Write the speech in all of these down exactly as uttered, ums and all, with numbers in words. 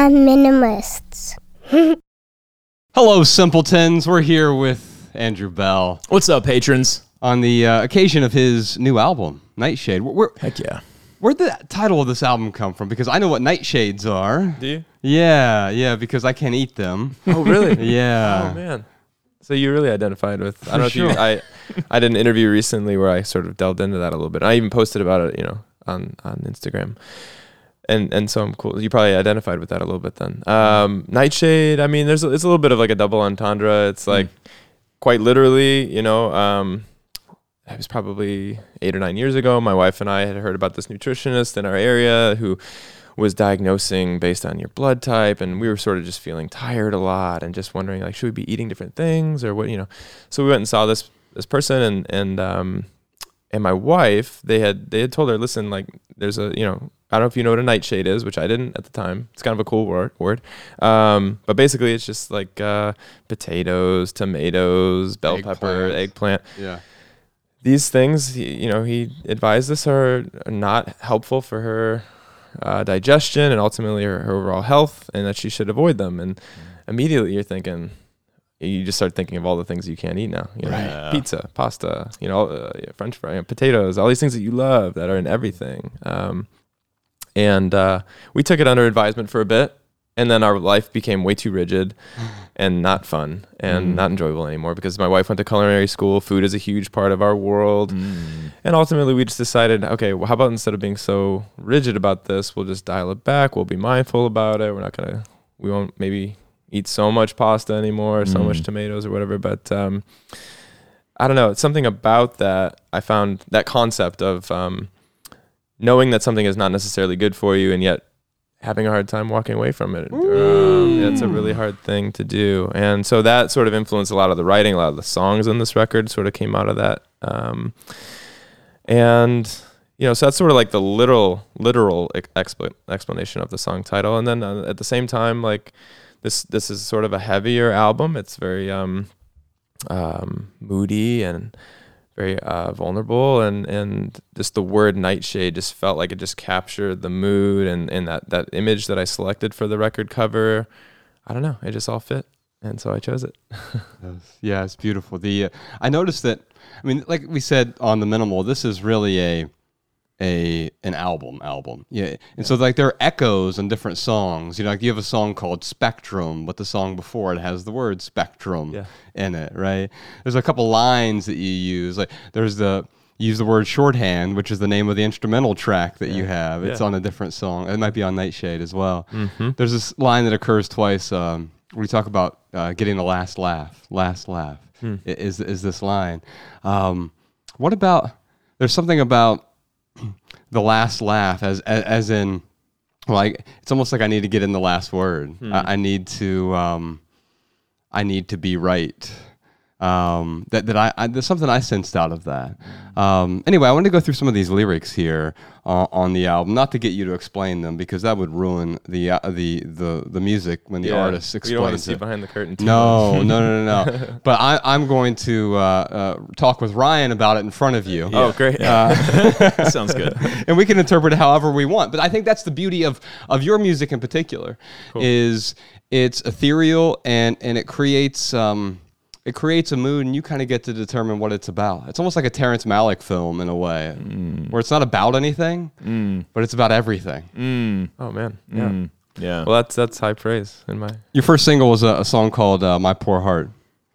minimalists. Hello, simpletons. We're here with Andrew Bell What's up, patrons? on the uh, occasion of his new album, Nightshade. Where, where, Heck yeah. where'd the title of this album come from? Because I know what nightshades are. Do you? Yeah, yeah, because I can't eat them. Oh, really? Yeah. Oh, man. So you really identified with, I don't know if sure. you, I, I did an interview recently where I sort of delved into that a little bit. I even posted about it, you know, on, on Instagram. And and so I'm cool. You probably identified with that a little bit then. Um, Nightshade, I mean, there's a, it's a little bit of like a double entendre. It's like mm. quite literally, you know, um, it was probably eight or nine years ago. My wife and I had heard about this nutritionist in our area who was diagnosing based on your blood type, and we were sort of just feeling tired a lot and just wondering, like, should we be eating different things or what, you know? So we went and saw this this person, and and um, and my wife, they had they had told her, listen, like, there's a, you know, I don't know if you know what a nightshade is, which I didn't at the time. It's kind of a cool word. word. Um, but basically, it's just like uh, potatoes, tomatoes, bell Eggplant. pepper, eggplant. Yeah. These things, he, you know, he advised us are not helpful for her uh, digestion and ultimately her, her overall health, and that she should avoid them. And mm. immediately you're thinking, you just start thinking of all the things you can't eat now. You know, Right. Yeah. Pizza, pasta, you know, uh, yeah, French fry, you know, potatoes, all these things that you love that are in everything. Um, And uh, we took it under advisement for a bit, and then our life became way too rigid and not fun and mm. not enjoyable anymore because my wife went to culinary school. Food is a huge part of our world. Mm. And ultimately, we just decided, okay, well, how about instead of being so rigid about this, we'll just dial it back. We'll be mindful about it. We're not going to, we won't maybe eat so much pasta anymore, or so mm. much tomatoes or whatever. But um, I don't know. It's something about that. I found that concept of... Um, knowing that something is not necessarily good for you and yet having a hard time walking away from it. Um, it's a really hard thing to do. And so that sort of influenced a lot of the writing, a lot of the songs on this record sort of came out of that. Um, and, you know, so that's sort of like the literal, literal expl- explanation of the song title. And then uh, at the same time, like this, this is sort of a heavier album. It's very um, um, moody and very uh, vulnerable, and, and just the word nightshade just felt like it just captured the mood and, and that, that image that I selected for the record cover. I don't know, it just all fit, and so I chose it. Yeah, it's beautiful. The uh, I noticed that, I mean, like we said on The Minimal, this is really a a an album album. Yeah. And yeah. so like there are echoes in different songs. You know, like you have a song called Spectrum, but the song before it has the word spectrum yeah. in it, right? There's a couple lines that you use. Like there's the you use the word shorthand, which is the name of the instrumental track that yeah. you have. It's yeah. on a different song. It might be on Nightshade as well. Mm-hmm. There's this line that occurs twice um, where we talk about uh, getting the last laugh. Last laugh hmm. is is this line. Um, what about, there's something about the last laugh as, as as in, like, it's almost like I need to get in the last word. Hmm. I, I need to um, I need to be right. Um, that that I, I there's something I sensed out of that. Um, anyway, I wanted to go through some of these lyrics here uh, on the album, not to get you to explain them because that would ruin the uh, the the the music when the yeah, artist explains it. You don't want to see behind the curtain. Too no, no, no, no, no. But I, I'm going to uh, uh, talk with Ryan about it in front of you. Yeah. Oh, great! Uh, Sounds good. And we can interpret it however we want. But I think that's the beauty of of your music in particular, cool. is it's ethereal and and it creates. Um, It creates a mood, and you kind of get to determine what it's about. It's almost like a Terrence Malick film in a way, mm. where it's not about anything, mm. but it's about everything. Mm. Oh man, yeah, mm. yeah. Well, that's that's high praise in my. Your first single was a, a song called uh, "My Poor Heart,"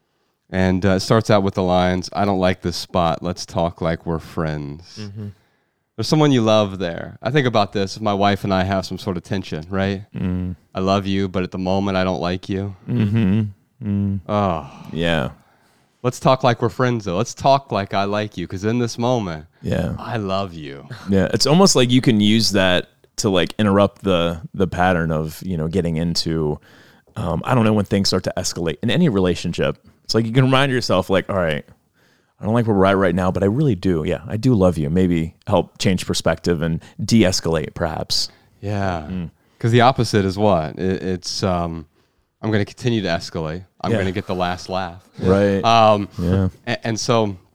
and uh, it starts out with the lines, "I don't like this spot. Let's talk like we're friends." Mm-hmm. There's someone you love there. I think about this: if my wife and I have some sort of tension, right? Mm. I love you, but at the moment, I don't like you. Mm-hmm. Mm. Oh yeah. Let's talk like we're friends though. Let's talk like I like you, because in this moment, yeah, I love you. Yeah, it's almost like you can use that to like interrupt the the pattern of, you know, getting into um, I don't know, when things start to escalate in any relationship. It's like you can remind yourself, like, all right, I don't like where we're at right now, but I really do. Yeah, I do love you. Maybe help change perspective and de-escalate, perhaps. Yeah, because mm. the opposite is what it, it's. Um, I'm going to continue to escalate. I'm yeah. going to get the last laugh. Right. Um, yeah. And, and so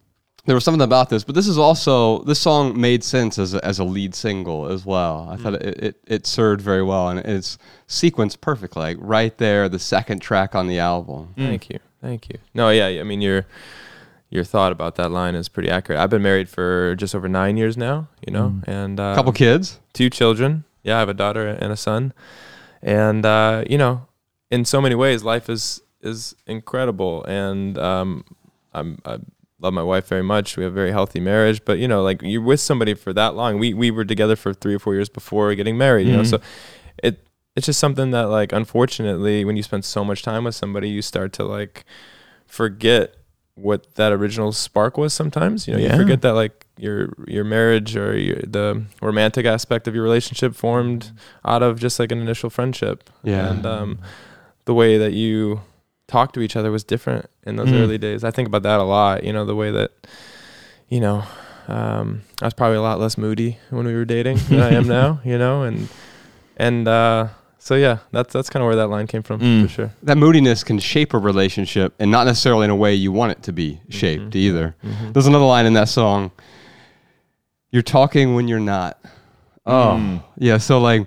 there was something about this, but this is also, this song made sense as a, as a lead single as well. I mm. thought it, it it served very well, and it's sequenced perfectly, like right there, the second track on the album. Mm. Thank you, thank you. No, yeah, I mean your your thought about that line is pretty accurate. I've been married for just over nine years now, you know, mm. and a um, couple kids, two children. Yeah, I have a daughter and a son, and uh, you know, in so many ways, life is is incredible, and um, I'm. I love my wife very much. We have a very healthy marriage, but you know, like you're with somebody for that long. We we were together for three or four years before getting married. You mm-hmm. know, so it it's just something that, like, unfortunately, when you spend so much time with somebody, you start to like forget what that original spark was. Sometimes, you know, yeah. you forget that like your your marriage or your, the romantic aspect of your relationship formed out of just like an initial friendship. Yeah, and um, the way that you talk to each other was different in those mm. early days. I think about that a lot, you know, the way that, you know, um, I was probably a lot less moody when we were dating than I am now, you know, and, and, uh, so yeah, that's, that's kind of where that line came from mm. for sure. That moodiness can shape a relationship, and not necessarily in a way you want it to be shaped mm-hmm. either. Mm-hmm. There's another line in that song. You're talking when you're not. Oh mm. yeah. So like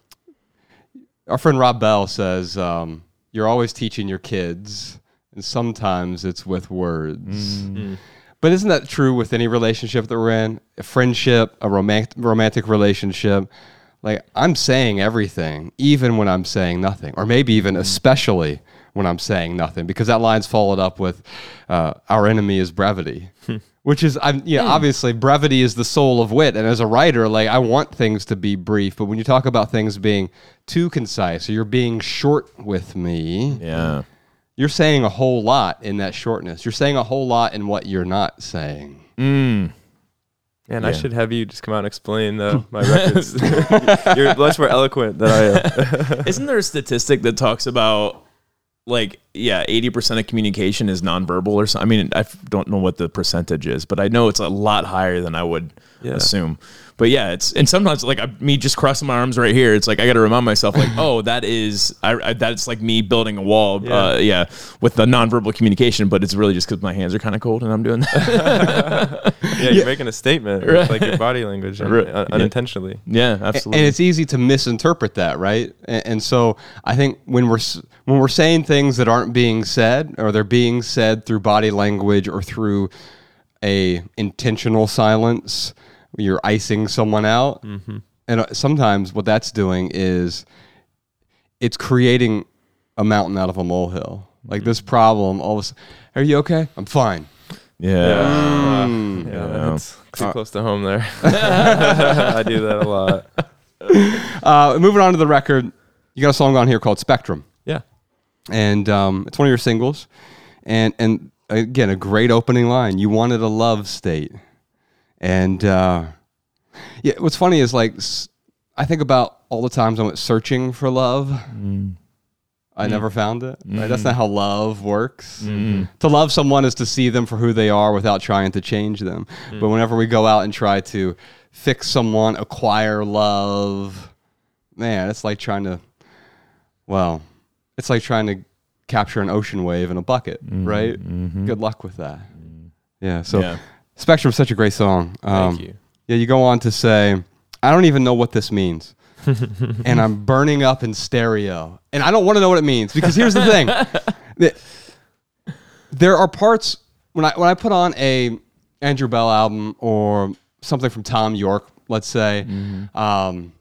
our friend Rob Bell says, um, you're always teaching your kids, and sometimes it's with words. Mm. But isn't that true with any relationship that we're in? A friendship, a romantic romantic relationship. Like, I'm saying everything, even when I'm saying nothing, or maybe even especially when I'm saying nothing, because that line's followed up with, uh, our enemy is brevity. Which is, I'm, yeah, mm. obviously, brevity is the soul of wit. And as a writer, like, I want things to be brief. But when you talk about things being too concise, or you're being short with me, yeah, you're saying a whole lot in that shortness. You're saying a whole lot in what you're not saying. Mm. Man, yeah. I should have you just come out and explain uh, my records. You're much more eloquent than I am. Isn't there a statistic that talks about, like, yeah, eighty percent of communication is nonverbal or something? I mean, I don't know what the percentage is, but I know it's a lot higher than I would yeah. assume. But yeah, it's, and sometimes like I, me just crossing my arms right here, it's like I got to remind myself, like, oh, that is, I, I that's like me building a wall, yeah, uh, yeah with the nonverbal communication, but it's really just because my hands are kind of cold and I'm doing that. yeah, you're yeah. making a statement with like your body language un- un- unintentionally. Yeah, absolutely. And it's easy to misinterpret that, right? And, and so I think when we're when we're saying things that aren't being said, or they're being said through body language or through a intentional silence, you're icing someone out. Mm-hmm. And sometimes what that's doing is it's creating a mountain out of a molehill. Like mm-hmm. this problem, all of a sudden, are you okay? I'm fine. Yeah. Yeah, mm. yeah, yeah. That's too uh, close to home there. I do that a lot. Uh, moving on to the record, you got a song on here called Spectrum. Yeah. And um, it's one of your singles. And, and again, a great opening line. You wanted a love state. And uh, yeah, what's funny is like I think about all the times I went searching for love. Mm. I mm. never found it. Mm. Right? That's not how love works. Mm. To love someone is to see them for who they are without trying to change them. Mm. But whenever we go out and try to fix someone, acquire love, man, it's like trying to, well, it's like trying to capture an ocean wave in a bucket, mm. right? Mm-hmm. Good luck with that. Mm. Yeah. So. Yeah. Spectrum's such a great song. Um, Thank you. Yeah, you go on to say, I don't even know what this means. And I'm burning up in stereo. And I don't want to know what it means, because here's the thing. There are parts, when I when I put on a Andrew Bell album or something from Tom York, let's say, mm-hmm. um,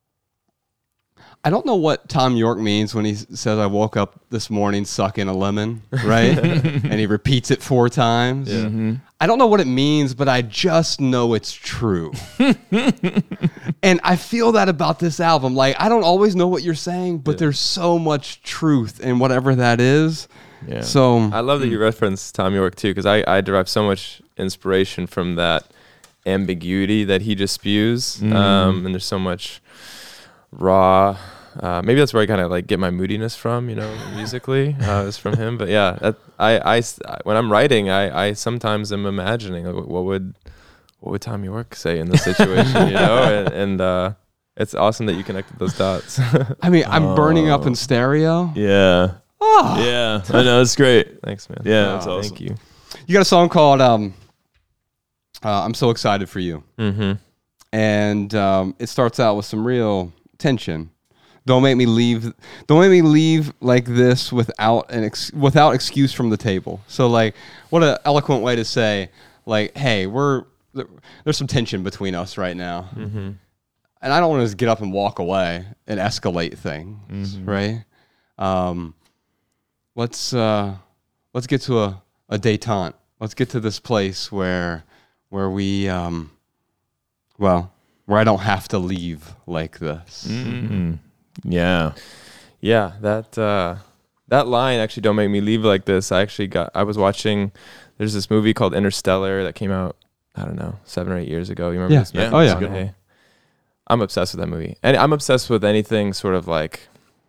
I don't know what Tom York means when he says, I woke up this morning sucking a lemon, right? And he repeats it four times. Yeah. Mm-hmm. I don't know what it means, but I just know it's true. And I feel that about this album. Like, I don't always know what you're saying, but yeah. there's so much truth in whatever that is. Yeah. So I love that you reference Tom York too, because I, I derive so much inspiration from that ambiguity that he just spews. Mm. Um, and there's so much raw, uh, maybe that's where I kind of like get my moodiness from, you know, musically, uh, is from him. But yeah, that, I, I, when I'm writing, I, I sometimes am imagining like, what would, what would Tom York say in this situation, you know, and, and uh, it's awesome that you connected those dots. I mean, I'm oh. burning up in stereo. Yeah. Oh. Yeah. I know. It's great. Thanks, man. Yeah. Oh, that's awesome. Thank you. You got a song called, um, uh, I'm so excited for you. Mm-hmm. And um, it starts out with some real tension. Don't make me leave. Don't make me leave like this without an ex- without excuse from the table. So like, what an eloquent way to say, like, hey, we're there's some tension between us right now, Mm-hmm. and I don't want to just get up and walk away and escalate things, Mm-hmm. right? Um, let's uh, let's get to a, a détente. Let's get to this place where where we um, well, where I don't have to leave like this. Mm-hmm. Yeah. Yeah, that uh, that line actually, "Don't make me leave like this." I actually got. I was watching. There's this movie called Interstellar that came out. I don't know, seven or eight years ago. You remember Yeah. this? Yeah. Matthew Oh, yeah. McConaughey? I'm obsessed with that movie, and I'm obsessed with anything sort of like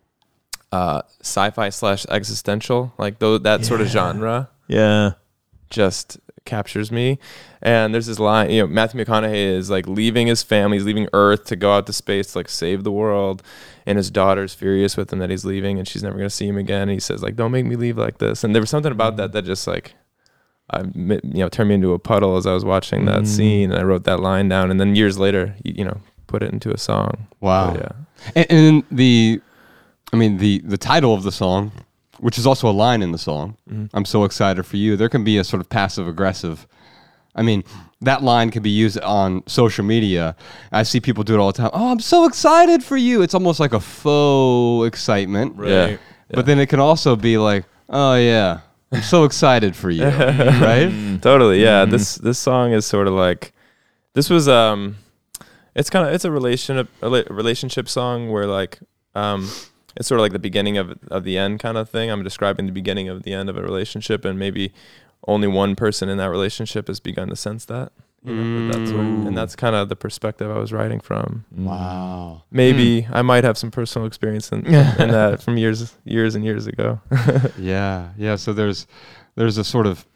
uh, sci-fi slash existential, like though that sort of Yeah. genre Yeah. just captures me. And there's this line, you know, Matthew McConaughey is like leaving his family, he's leaving Earth to go out to space to like save the world, and his daughter's furious with him that he's leaving and she's never going to see him again. And he says like, "Don't make me leave like this." And there was something about that that just like I, you know, turned me into a puddle as I was watching that Mm. scene, and I wrote that line down, and then years later, you, you know, put it into a song. Wow. But yeah. And, and the, I mean, the the title of the song, which is also a line in the song, Mhm. "I'm so excited for you." There can be a sort of passive aggressive. I mean, that line can be used on social media. I see people do it all the time. "Oh, I'm so excited for you." It's almost like a faux excitement. Yeah. But then it can also be like, "Oh yeah, I'm so excited for you," right? Totally, yeah. Mhm. This this song is sort of like, this was um, it's kind of it's a relation a rela- relationship song where like um, it's sort of like the beginning of of the end kind of thing. I'm describing the beginning of the end of a relationship, and maybe only one person in that relationship has begun to sense that. You know, that that's what, Mm. and that's kind of the perspective I was writing from. Wow. Maybe I might have some personal experience in, in that from years years and years ago. Yeah, yeah. So there's there's a sort of,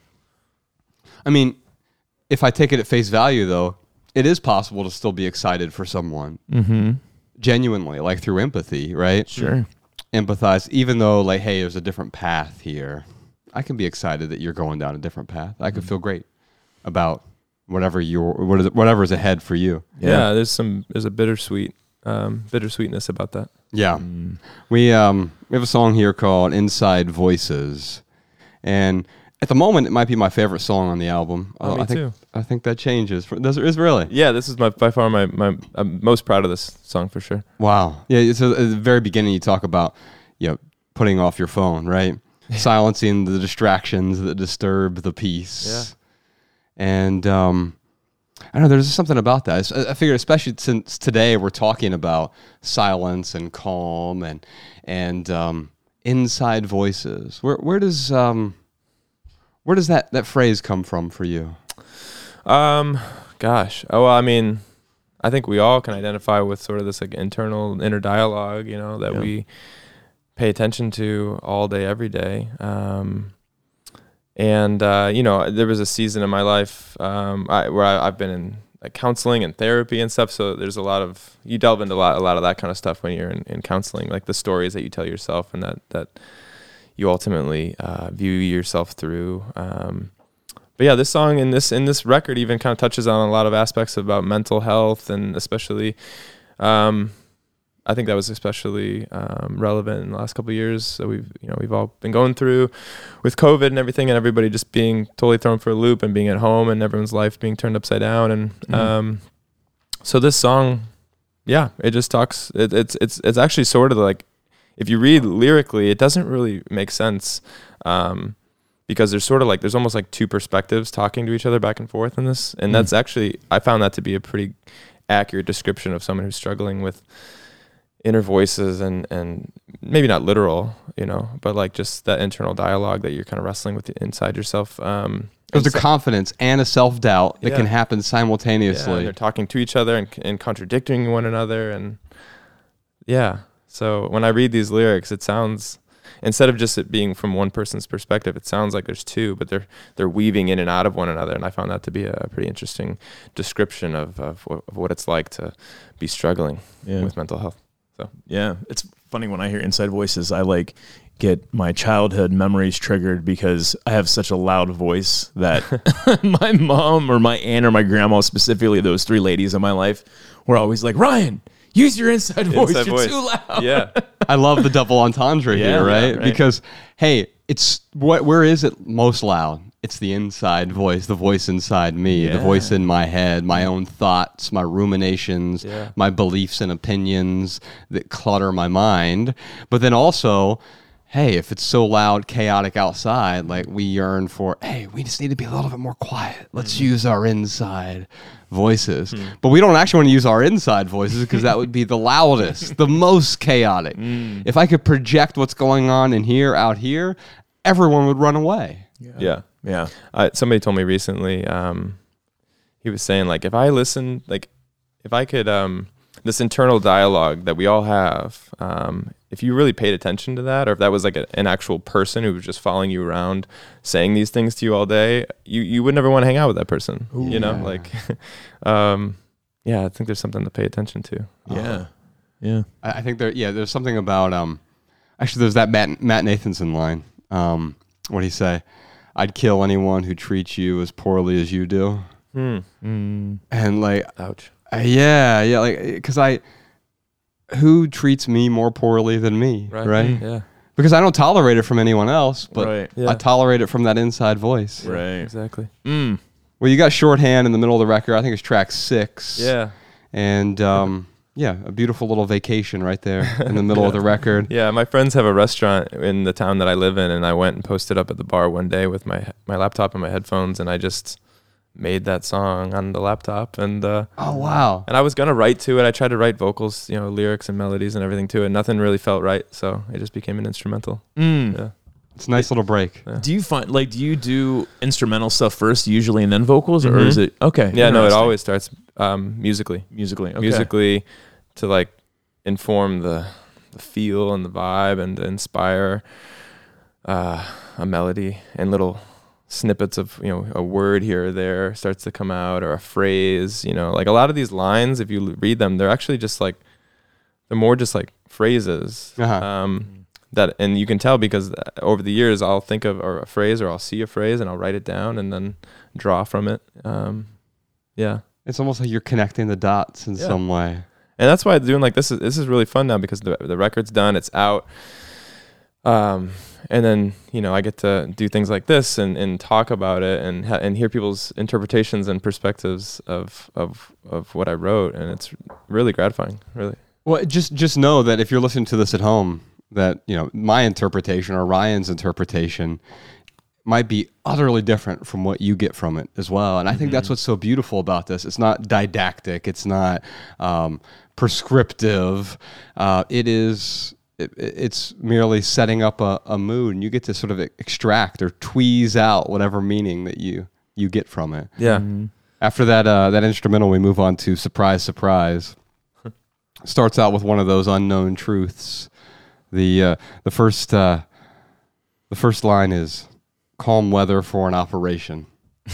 I mean, if I take it at face value, though, it is possible to still be excited for someone Mm-hmm. genuinely, like through empathy, right? Sure. Empathize, even though, like, hey, there's a different path here. I can be excited that you're going down a different path. I can feel great about whatever your what is whatever is ahead for you. Yeah, there's some there's a bittersweet um, bittersweetness about that. Yeah. Mm. We um we have a song here called "Inside Voices," and at the moment it might be my favorite song on the album. Oh, Uh, me I think too. I think that changes. Does it is really? Yeah, this is my by far my, my I'm most proud of this song for sure. Wow. Yeah. It's a, at the very beginning you talk about, you know, putting off your phone, right? Silencing the distractions that disturb the peace. Yeah. And um, I don't know. There's just something about that. It's- I figured, especially since today we're talking about silence and calm and and um, inside voices. Where where does um, where does that, that phrase come from for you? Um, gosh, oh, well, I mean, I think we all can identify with sort of this like internal inner dialogue, you know, that Yeah. we pay attention to all day, every day. Um, and uh, you know, there was a season in my life um, I, where I, I've been in like counseling and therapy and stuff. So there's a lot of you delve into a lot, a lot of that kind of stuff when you're in, in counseling, like the stories that you tell yourself and that that you ultimately uh, view yourself through. Um, but yeah, this song in this in this record even kind of touches on a lot of aspects about mental health, and especially, um, I think that was especially um, relevant in the last couple of years that we've you know we've all been going through with COVID and everything, and everybody just being totally thrown for a loop and being at home and everyone's life being turned upside down. And Mhm. um, so this song, yeah, it just talks. It, it's it's it's actually sort of like, if you read lyrically, it doesn't really make sense. Um, because there's sort of like, there's almost like two perspectives talking to each other back and forth in this. And Mm. that's actually, I found that to be a pretty accurate description of someone who's struggling with inner voices and, and maybe not literal, you know, but like just that internal dialogue that you're kind of wrestling with inside yourself. Um, There's and a so- confidence and a self-doubt that Yeah. can happen yeah, simultaneously. and they're talking to each other and, and contradicting one another. And yeah, so when I read these lyrics, it sounds, instead of just it being from one person's perspective, it sounds like there's two, but they're they're weaving in and out of one another. And I found that to be a pretty interesting description of of what, of what it's like to be struggling Yeah. with mental health. Yeah, it's funny when I hear inside voices. I like get my childhood memories triggered because I have such a loud voice that my mom or my aunt or my grandma, specifically those three ladies in my life, were always like, Ryan, use your inside voice. Inside You're voice. too loud. Yeah. I love the double entendre Yeah, here, right? yeah, right. Because hey, it's what where is it most loud? It's the inside voice, the voice inside me, the Yeah. voice in my head, my own thoughts, my ruminations, Yeah. my beliefs and opinions that clutter my mind. But then also, hey, if it's so loud, chaotic outside, like we yearn for, hey, we just need to be a little bit more quiet. Let's Mm-hmm. use our inside voices. Mm. But we don't actually want to use our inside voices because that would be the loudest, the most chaotic. Mm. If I could project what's going on in here, out here, everyone would run away. Yeah. Yeah. Uh, somebody told me recently, um, he was saying like, if I listen, like if I could, um, this internal dialogue that we all have, um, if you really paid attention to that, or if that was like a, an actual person who was just following you around saying these things to you all day, you, you would never want to hang out with that person, Ooh, you know, yeah. like, um, yeah, I think there's something to pay attention to. Yeah. Yeah. I, I think there, yeah, there's something about, um, actually, there's that Matt, Matt Nathanson line. Um, what did he say? I'd kill anyone who treats you as poorly as you do. Hmm. Mm. And like, Ouch. uh, yeah, yeah, like, because I, who treats me more poorly than me, right? Right. Yeah. Because I don't tolerate it from anyone else, but Right. Yeah. I tolerate it from that inside voice. Right. Exactly. Mm. Well, you got Shorthand in the middle of the record. I think it's track six. Yeah. And um, yeah, a beautiful little vacation right there in the middle of the record. Yeah, my friends have a restaurant in the town that I live in, and I went and posted up at the bar one day with my my laptop and my headphones, and I just made that song on the laptop, and uh, Oh, wow. and I was gonna write to it. I tried to write vocals, you know, lyrics and melodies and everything to it. Nothing really felt right, so it just became an instrumental. Mm. Yeah, It's a nice little break. Do you find like do you do instrumental stuff first usually and then vocals, or Mhm. is it okay? yeah. No, it interesting. always starts um, musically, musically. Okay. musically, to like inform the the feel and the vibe, and to inspire uh, a melody and little snippets of, you know, a word here or there starts to come out, or a phrase, you know, like a lot of these lines, if you read them, they're actually just like, they're more just like phrases. Uh-huh. Um, that, and you can tell because over the years I'll think of or a phrase, or I'll see a phrase and I'll write it down and then draw from it. Um, yeah. It's almost like you're connecting the dots in Yeah. some way. And that's why doing like this is this is really fun now, because the the record's done, it's out. Um, and then, you know, I get to do things like this and, and talk about it and ha- and hear people's interpretations and perspectives of of of what I wrote, and it's really gratifying, really. Well, just just know that if you're listening to this at home, that, you know, my interpretation or Ryan's interpretation might be utterly different from what you get from it as well. And I think that's what's so beautiful about this. It's not didactic. It's not um, prescriptive. Uh, it is... It, it's merely setting up a, a mood, and you get to sort of extract or tweeze out whatever meaning that you, you get from it. Yeah. After that uh, that instrumental, we move on to Surprise, Surprise. Starts out with one of those unknown truths. The uh, the first uh, the first line is calm weather for an operation.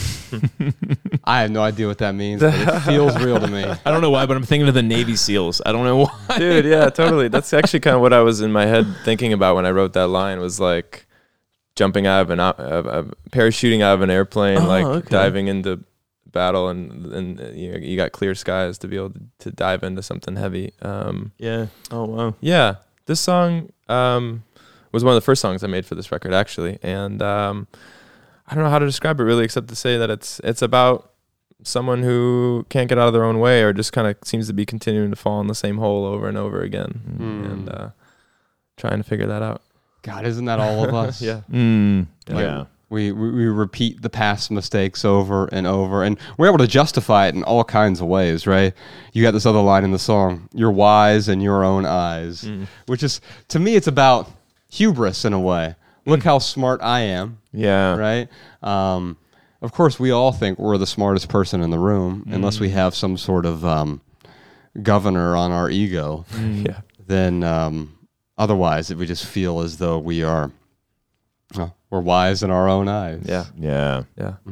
I have no idea what that means, but it feels real to me. I don't know why, but I'm thinking of the Navy SEAls. I don't know why. Dude, yeah, totally. That's actually kind of what I was in my head thinking about when I wrote that line, was like jumping out of an uh, uh, parachuting out of an airplane, Oh, like okay. diving into battle, and and uh, you know, you got clear skies to be able to, to dive into something heavy. Um, Yeah. Oh wow. yeah, this song um, was one of the first songs I made for this record, actually, and um, I don't know how to describe it really, except to say that it's it's about someone who can't get out of their own way, or just kind of seems to be continuing to fall in the same hole over and over again, Mm. and uh, trying to figure that out. God, isn't that all of us? Yeah. Mm. Yeah. Yeah. We, we we repeat the past mistakes over and over, and we're able to justify it in all kinds of ways, right? You got this other line in the song, "You're wise in your own eyes," Mm. which is, to me, it's about hubris in a way. Look how smart I am, Yeah. right? Um, of course, we all think we're the smartest person in the room, unless we have some sort of um, governor on our ego. Yeah. Then um, otherwise, it would just feel as though we are, well, we're wise in our own eyes. Yeah. Yeah. Yeah.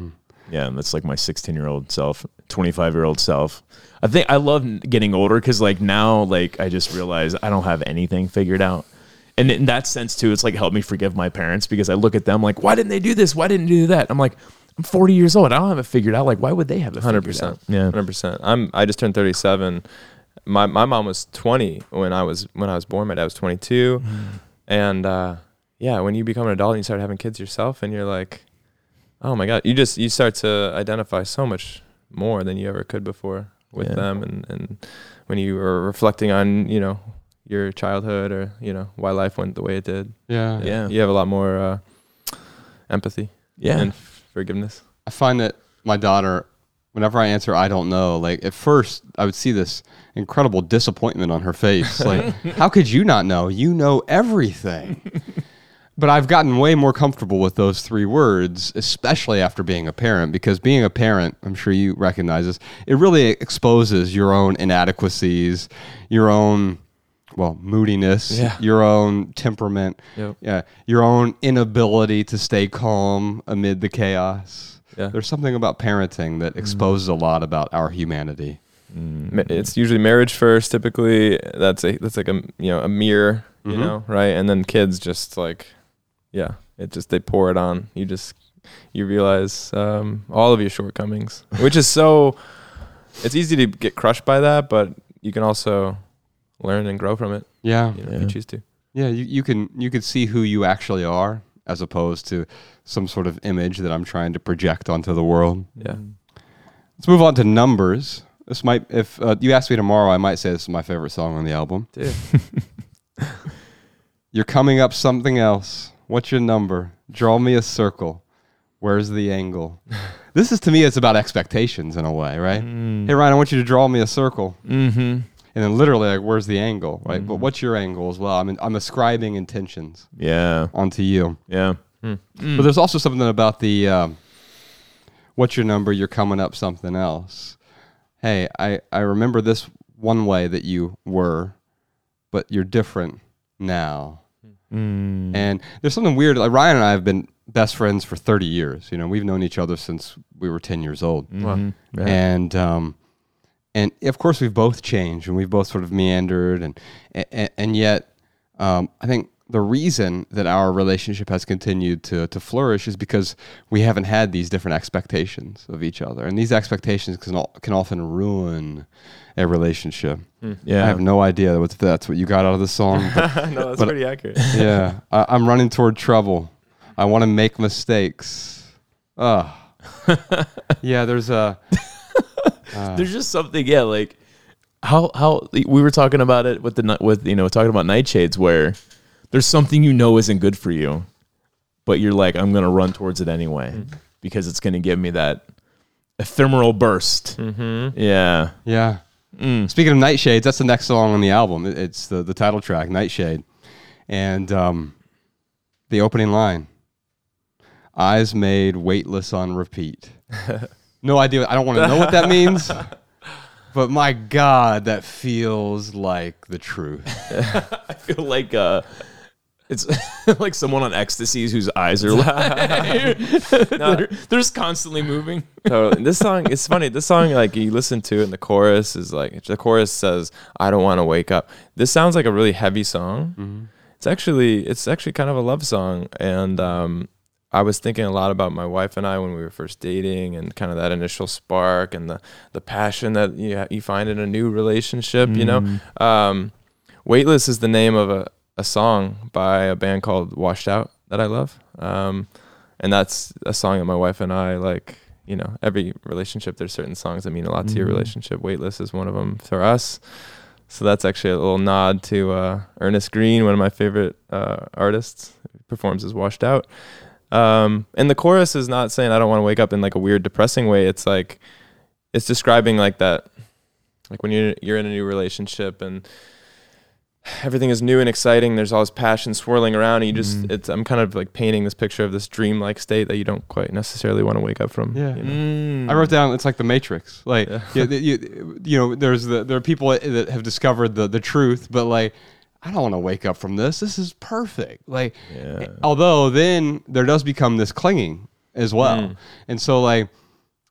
Yeah, and that's like my sixteen year old self, twenty-five year old self. I think I love getting older because like now, like I just realize I don't have anything figured out. And in that sense too, it's like helped me forgive my parents because I look at them like, why didn't they do this? Why didn't they do that? I'm like, I'm forty years old. I don't have it figured out. Like, why would they have it figured one hundred percent. out? Yeah. one hundred percent. I'm I just turned thirty-seven. My my mom was twenty when I was when I was born. My dad was twenty-two. Mm. And uh, yeah, when you become an adult and you start having kids yourself and you're like, oh my God, you just you start to identify so much more than you ever could before with yeah. them, and, and when you were reflecting on, you know, your childhood or, you know, why life went the way it did. Yeah. Yeah. yeah. You have a lot more uh, empathy yeah. and forgiveness. I find that my daughter, whenever I answer I don't know, like at first I would see this incredible disappointment on her face. Like, how could you not know? You know everything. But I've gotten way more comfortable with those three words, especially after being a parent, because being a parent, I'm sure you recognize this, it really exposes your own inadequacies, your own, well, moodiness, yeah. your own temperament, yep. yeah, your own inability to stay calm amid the chaos. Yeah. There's something about parenting that exposes mm. a lot about our humanity. Mm. It's usually marriage first, typically. That's a that's like a you know a mirror, you mm-hmm. know, right? And then kids just like, yeah, it just they pour it on. You just you realize um, all of your shortcomings, which is so. It's easy to get crushed by that, but you can also learn and grow from it. Yeah, you know, yeah. if you choose to. Yeah, you, you can you can see who you actually are as opposed to some sort of image that I'm trying to project onto the world. Yeah. Let's move on to Numbers. This might, if uh, you ask me tomorrow, I might say this is my favorite song on the album. Dude. You're coming up something else. What's your number? Draw me a circle. Where's the angle? This is, to me, it's about expectations in a way, right? Mm. Hey, Ryan, I want you to draw me a circle. Mm-hmm. And then literally, like, where's the angle, right? Mm-hmm. But what's your angle as well? I mean, I'm ascribing intentions yeah. onto you. Yeah. Mm. Mm. But there's also something about the, um, what's your number? You're coming up something else. Hey, I, I remember this one way that you were, but you're different now. Mm. And there's something weird. Like Ryan and I have been best friends for thirty years. You know, we've known each other since we were ten years old. Mm-hmm. Yeah. And um, and of course we've both changed and we've both sort of meandered, and and, and yet um, I think the reason that our relationship has continued to to flourish is because we haven't had these different expectations of each other, and these expectations can can often ruin a relationship. Mm. Yeah, I have no idea if that's what you got out of the song. But, no, that's but, pretty accurate. Yeah, I, I'm running toward trouble. I want to make mistakes. Ugh. Yeah, there's a. Uh, there's just something. Yeah, like how how we were talking about it with the with you know talking about Nightshades, where there's something you know isn't good for you, but you're like, I'm gonna run towards it anyway mm. because it's gonna give me that ephemeral burst. Mm-hmm. Yeah, yeah. Mm. Speaking of Nightshades, that's the next song on the album. It, it's the the title track, Nightshade, and um, the opening line: "Eyes made weightless on repeat." No idea. I don't want to know what that means. But my God, that feels like the truth. I feel like uh, it's like someone on ecstasy whose eyes are like no. they're, they're just constantly moving. Totally. This song, it's funny. This song, like you listen to it, and the chorus is like the chorus says, "I don't want to wake up." This sounds like a really heavy song. Mm-hmm. It's actually, it's actually kind of a love song, and um, I was thinking a lot about my wife and I when we were first dating, and kind of that initial spark and the, the passion that you, ha- you find in a new relationship, mm. you know. Um, Weightless is the name of a, a song by a band called Washed Out that I love. Um, and that's a song that my wife and I, like, you know, every relationship, there's certain songs that mean a lot to mm. your relationship. Weightless is one of them for us. So that's actually a little nod to uh, Ernest Green, one of my favorite uh, artists, who performs as Washed Out. Um, and the chorus is not saying I don't want to wake up in like a weird depressing way. It's like, it's describing like that, like when you're, you're in a new relationship and everything is new and exciting. There's all this passion swirling around and you just, mm. it's, I'm kind of like painting this picture of this dreamlike state that you don't quite necessarily want to wake up from. Yeah. You know? mm. I wrote down, it's like the Matrix. Like, yeah. you, you, you know, there's the, there are people that have discovered the, the truth, but like, I don't want to wake up from this. This is perfect. Like, yeah. although then there does become this clinging as well. Mm. And so like,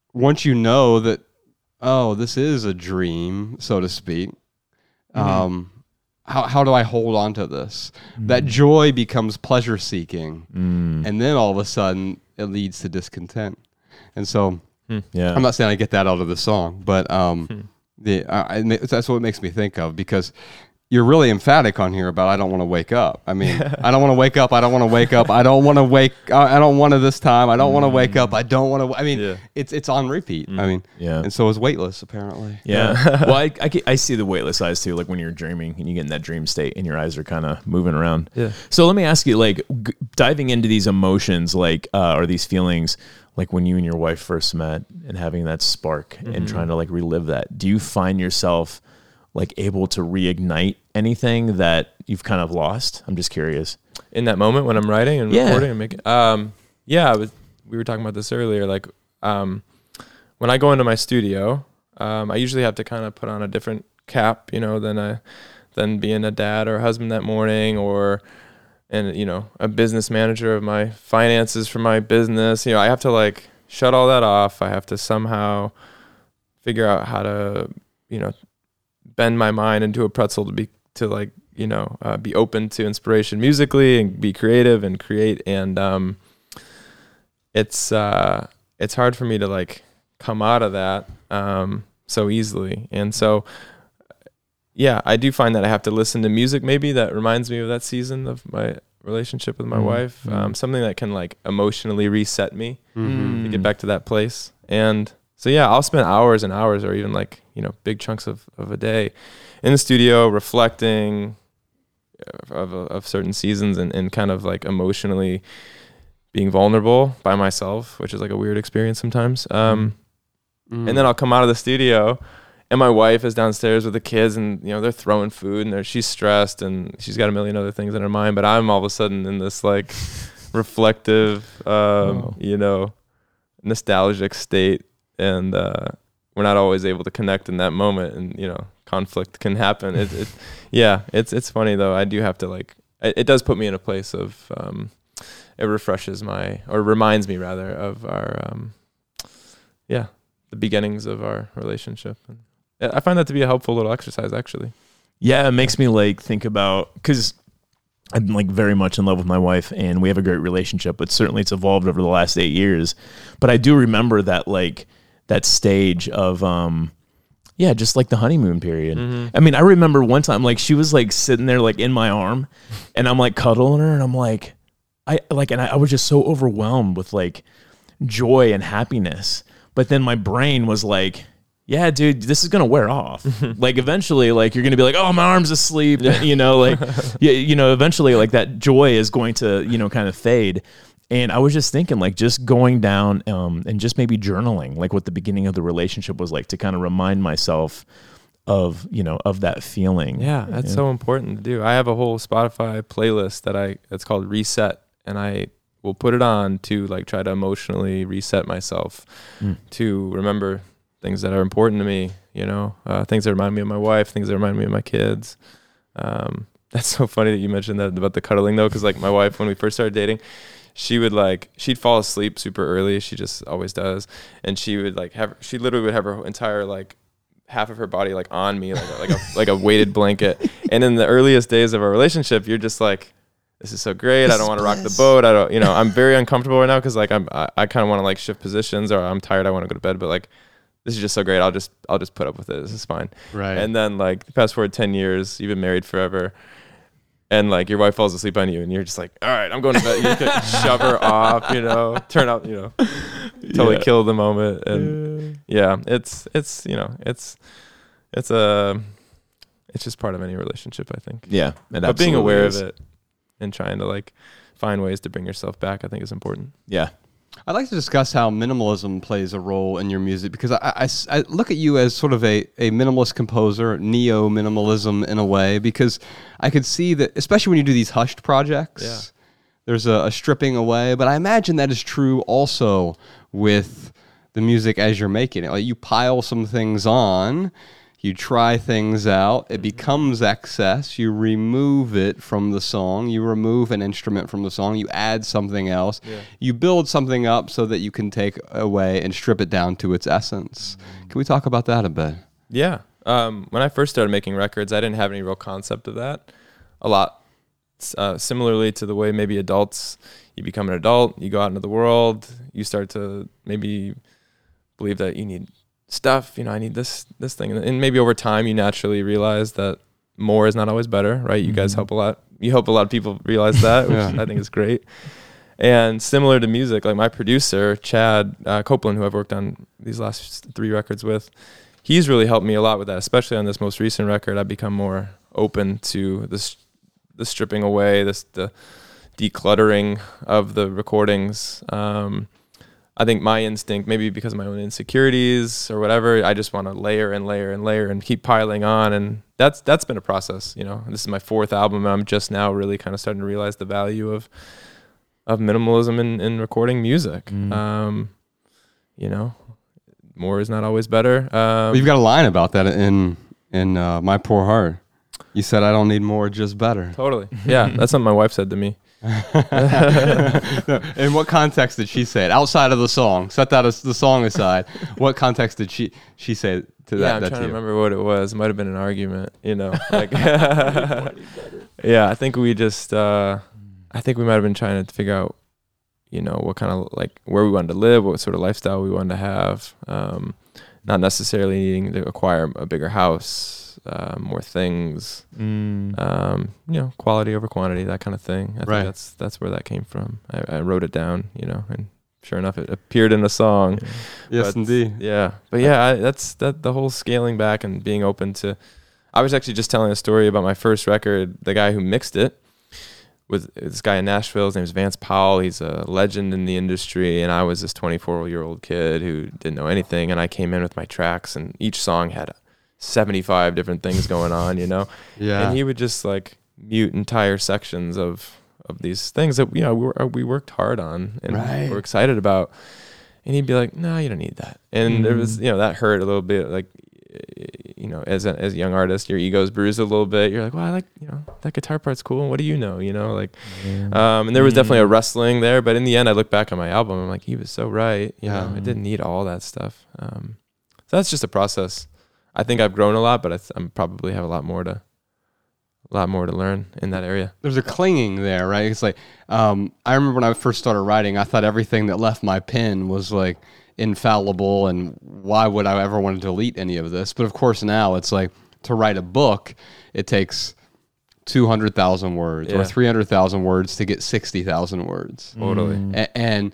once you know that, oh, this is a dream, so to speak, Mm-hmm. um, how how do I hold on to this? Mm. That joy becomes pleasure seeking, mm. and then all of a sudden it leads to discontent. And so, mm. yeah, I'm not saying I get that out of the song, but um, hmm. the I, I, that's what it makes me think of, because you're really emphatic on here about I don't want to wake up. I mean, I don't want to wake up. I don't want to wake up. I don't want to wake. I don't want to this time. I don't mm. want to wake up. I don't want to. I mean, yeah. it's it's on repeat. Mm. I mean, yeah. And so is Weightless, apparently. Yeah. Well, I, I I see the Weightless eyes too. Like when you're dreaming and you get in that dream state and your eyes are kind of moving around. Yeah. So let me ask you, like, g- diving into these emotions, like, uh, or these feelings, like when you and your wife first met and having that spark mm-hmm. and trying to like relive that. Do you find yourself like able to reignite anything that you've kind of lost? I'm just curious. In that moment when I'm writing and yeah. recording and making, um, yeah, I was, we were talking about this earlier. Like, um, when I go into my studio, um, I usually have to kind of put on a different cap, you know, than a, than being a dad or a husband that morning, or, and you know, a business manager of my finances for my business. You know, I have to like shut all that off. I have to somehow figure out how to, you know, bend my mind into a pretzel to be to like you know uh, be open to inspiration musically and be creative and create. And um, it's uh, it's hard for me to like come out of that um, so easily. And so yeah, I do find that I have to listen to music maybe that reminds me of that season of my relationship with my mm-hmm. wife, um, something that can like emotionally reset me mm-hmm. to get back to that place. And so yeah, I'll spend hours and hours, or even like, you know, big chunks of, of a day in the studio reflecting of, of certain seasons and, and kind of like emotionally being vulnerable by myself, which is like a weird experience sometimes. Um, mm. And then I'll come out of the studio and my wife is downstairs with the kids, and, you know, they're throwing food and they're, she's stressed and she's got a million other things in her mind, but I'm all of a sudden in this like reflective, um, oh. you know, nostalgic state. And uh, we're not always able to connect in that moment, and you know, conflict can happen. It, it yeah, it's it's funny though. I do have to like, it, it does put me in a place of, um, it refreshes my, or reminds me rather of our, um, yeah, the beginnings of our relationship. And I find that to be a helpful little exercise, actually. Yeah, it makes me like think about, because I'm like very much in love with my wife and we have a great relationship, but certainly it's evolved over the last eight years. But I do remember that like that stage of, um, yeah, just like the honeymoon period. Mm-hmm. I mean, I remember one time, like she was like sitting there like in my arm and I'm like cuddling her and I'm like, I like, and I, I was just so overwhelmed with like joy and happiness. But then my brain was like, yeah, dude, this is going to wear off. Like eventually, like you're going to be like, oh, my arm's asleep. Yeah. You know, like, yeah, you know, eventually like that joy is going to, you know, kind of fade. And I was just thinking like just going down um, and just maybe journaling, like what the beginning of the relationship was like, to kind of remind myself of, you know, of that feeling. Yeah, that's yeah. so important to do. I have a whole Spotify playlist that I, it's called Reset. And I will put it on to like try to emotionally reset myself, mm. to remember things that are important to me, you know, uh, things that remind me of my wife, things that remind me of my kids. Um, that's so funny that you mentioned that about the cuddling though. Cause like my wife, when we first started dating, she would like, she'd fall asleep super early. She just always does. And she would like have, she literally would have her entire, like half of her body, like on me, like a, like a, like a weighted blanket. And in the earliest days of our relationship, you're just like, this is so great. This I don't want to rock the boat. I don't, you know, I'm very uncomfortable right now. Cause like I'm, I, I kind of want to like shift positions, or I'm tired. I want to go to bed, but like, this is just so great. I'll just, I'll just put up with it. This is fine. Right. And then like fast forward ten years, you've been married forever, and like your wife falls asleep on you and you're just like, all right, I'm going to bed. You could shove her off, you know, turn out, you know, totally yeah. kill the moment. And yeah. yeah, it's, it's, you know, it's, it's a, it's just part of any relationship, I think. Yeah. But being aware is. of it and trying to like find ways to bring yourself back, I think is important. Yeah. I'd like to discuss how minimalism plays a role in your music, because I, I, I look at you as sort of a, a minimalist composer, neo-minimalism in a way, because I could see that, especially when you do these hushed projects, yeah. there's a, a stripping away, but I imagine that is true also with the music as you're making it. Like you pile some things on, You try things out. It becomes excess. You remove it from the song. You remove an instrument from the song. You add something else. Yeah. You build something up so that you can take away and strip it down to its essence. Can we talk about that a bit? Yeah. Um, when I first started making records, I didn't have any real concept of that. A lot uh, similarly to the way maybe adults, you become an adult, you go out into the world, you start to maybe believe that you need stuff, you know, I need this this thing, and maybe over time you naturally realize that more is not always better, right? You mm-hmm. guys help a lot. You help a lot of people realize that, which yeah. I think is great. And similar to music, like my producer Chad uh, Copeland, who I've worked on these last three records with, he's really helped me a lot with that, especially on this most recent record. I've become more open to this, the stripping away, this the decluttering of the recordings. Um, I think my instinct, maybe because of my own insecurities or whatever, I just want to layer and layer and layer and keep piling on. And that's that's been a process, you know. This is my fourth album, and I'm just now really kind of starting to realize the value of of minimalism in, in recording music. Mm. Um, you know, more is not always better. Um, well, you've got a line about that in in uh, My Poor Heart. You said, "I don't need more, just better." Totally. Yeah, that's something my wife said to me. No, in what context did she say it? Outside of the song, set that as the song aside. What context did she she say to that? Yeah, I'm that trying to to remember what it was. It might have been an argument, you know. Like, yeah, I think we just, uh, I think we might have been trying to figure out, you know, what kind of like where we wanted to live, what sort of lifestyle we wanted to have. Um, not necessarily needing to acquire a bigger house. Uh, more things, mm. um, you know, quality over quantity, that kind of thing. I right. think that's that's where that came from. I, I wrote it down, you know, and sure enough, it appeared in a song. Yeah. Yes, but, indeed. Yeah, but yeah, I, that's that the whole scaling back and being open to. I was actually just telling a story about my first record. The guy who mixed it was this guy in Nashville. His name is Vance Powell. He's a legend in the industry, and I was this twenty-four-year-old kid who didn't know anything. And I came in with my tracks, and each song had a seventy-five different things going on, you know? Yeah. And he would just like mute entire sections of of these things that, you know, we, were, we worked hard on and right. we're excited about. And he'd be like, no, you don't need that. And mm-hmm. there was, you know, that hurt a little bit. Like, you know, as a, as a young artist, your ego's bruised a little bit. You're like, well, I like, you know, that guitar part's cool. What do you know? You know, like, mm-hmm. um, and there was definitely a wrestling there. But in the end, I look back on my album, I'm like, he was so right. You yeah. know, I didn't need all that stuff. Um, so that's just a process. I think I've grown a lot, but I th- I'm probably have a lot more to, a lot more to learn in that area. There's a clinging there, right? It's like, um, I remember when I first started writing, I thought everything that left my pen was like infallible, and why would I ever want to delete any of this? But of course now it's like, to write a book, it takes two hundred thousand words yeah. or three hundred thousand words to get sixty thousand words. Totally. Mm. A- and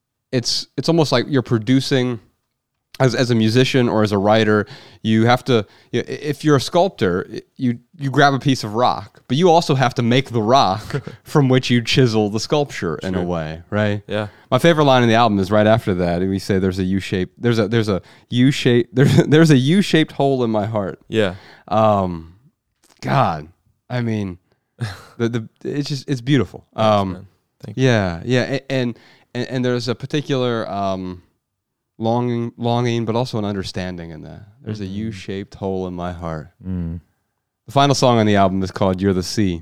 it's it's almost like you're producing. As as a musician or as a writer, you have to. You know, if you're a sculptor, you you grab a piece of rock, but you also have to make the rock from which you chisel the sculpture in True. a way, right? Yeah. My favorite line in the album is right after that, and we say, "There's a U shape. There's a there's a U shape. There's there's a U shaped hole in my heart." Yeah. Um, God, I mean, the the it's just it's beautiful. Um, Thanks, Thank you. Yeah, yeah, and and and there's a particular um. Longing, longing, but also an understanding in that. There's mm-hmm. a U-shaped hole in my heart. Mm. The final song on the album is called "You're the Sea."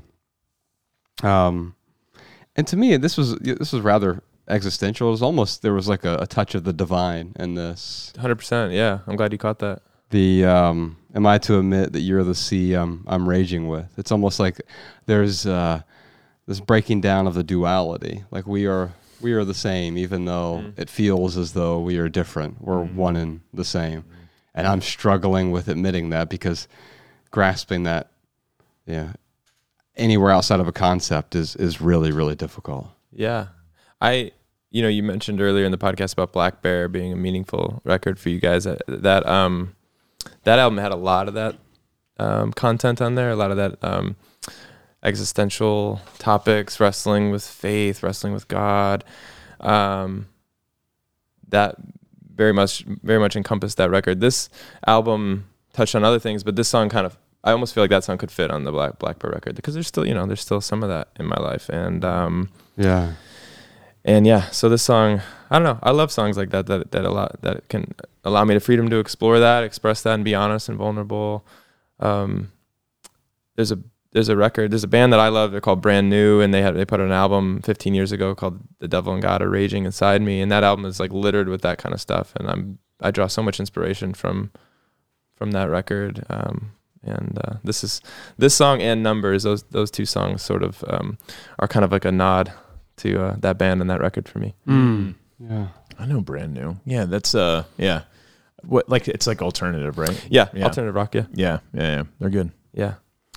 Um, and to me, this was this was rather existential. It was almost there was like a, a touch of the divine in this. one hundred percent. Yeah, I'm glad you caught that. The um, am I to admit that you're the sea I'm I'm raging with? It's almost like there's uh, this breaking down of the duality. Like we are. We are the same, even though mm. it feels as though we are different. We're mm. one and the same. Mm. And I'm struggling with admitting that, because grasping that yeah, anywhere outside of a concept is is really, really difficult. Yeah. I, you know, you mentioned earlier in the podcast about Black Bear being a meaningful record for you guys. That, that, um, that album had a lot of that um, content on there, a lot of that um existential topics, wrestling with faith, wrestling with God. Um, that very much, very much encompassed that record. This album touched on other things, but this song kind of, I almost feel like that song could fit on the Black Black Bear record, because there's still, you know, there's still some of that in my life. And um, yeah, and yeah, so this song, I don't know. I love songs like that that that allow that can allow me the freedom to explore that, express that, and be honest and vulnerable. Um, there's a there's a record, there's a band that I love. They're called Brand New, and they had they put out an album fifteen years ago called The Devil and God Are Raging Inside Me, and that album is like littered with that kind of stuff. And I'm I draw so much inspiration from from that record. Um, and uh, this is this song and Numbers. Those those two songs sort of um, are kind of like a nod to uh, that band and that record for me. Mm. Yeah, I know Brand New. Yeah, that's uh, yeah. What like it's like alternative, right? Yeah, Yeah. alternative rock. Yeah, Yeah, yeah, yeah. They're good. yeah.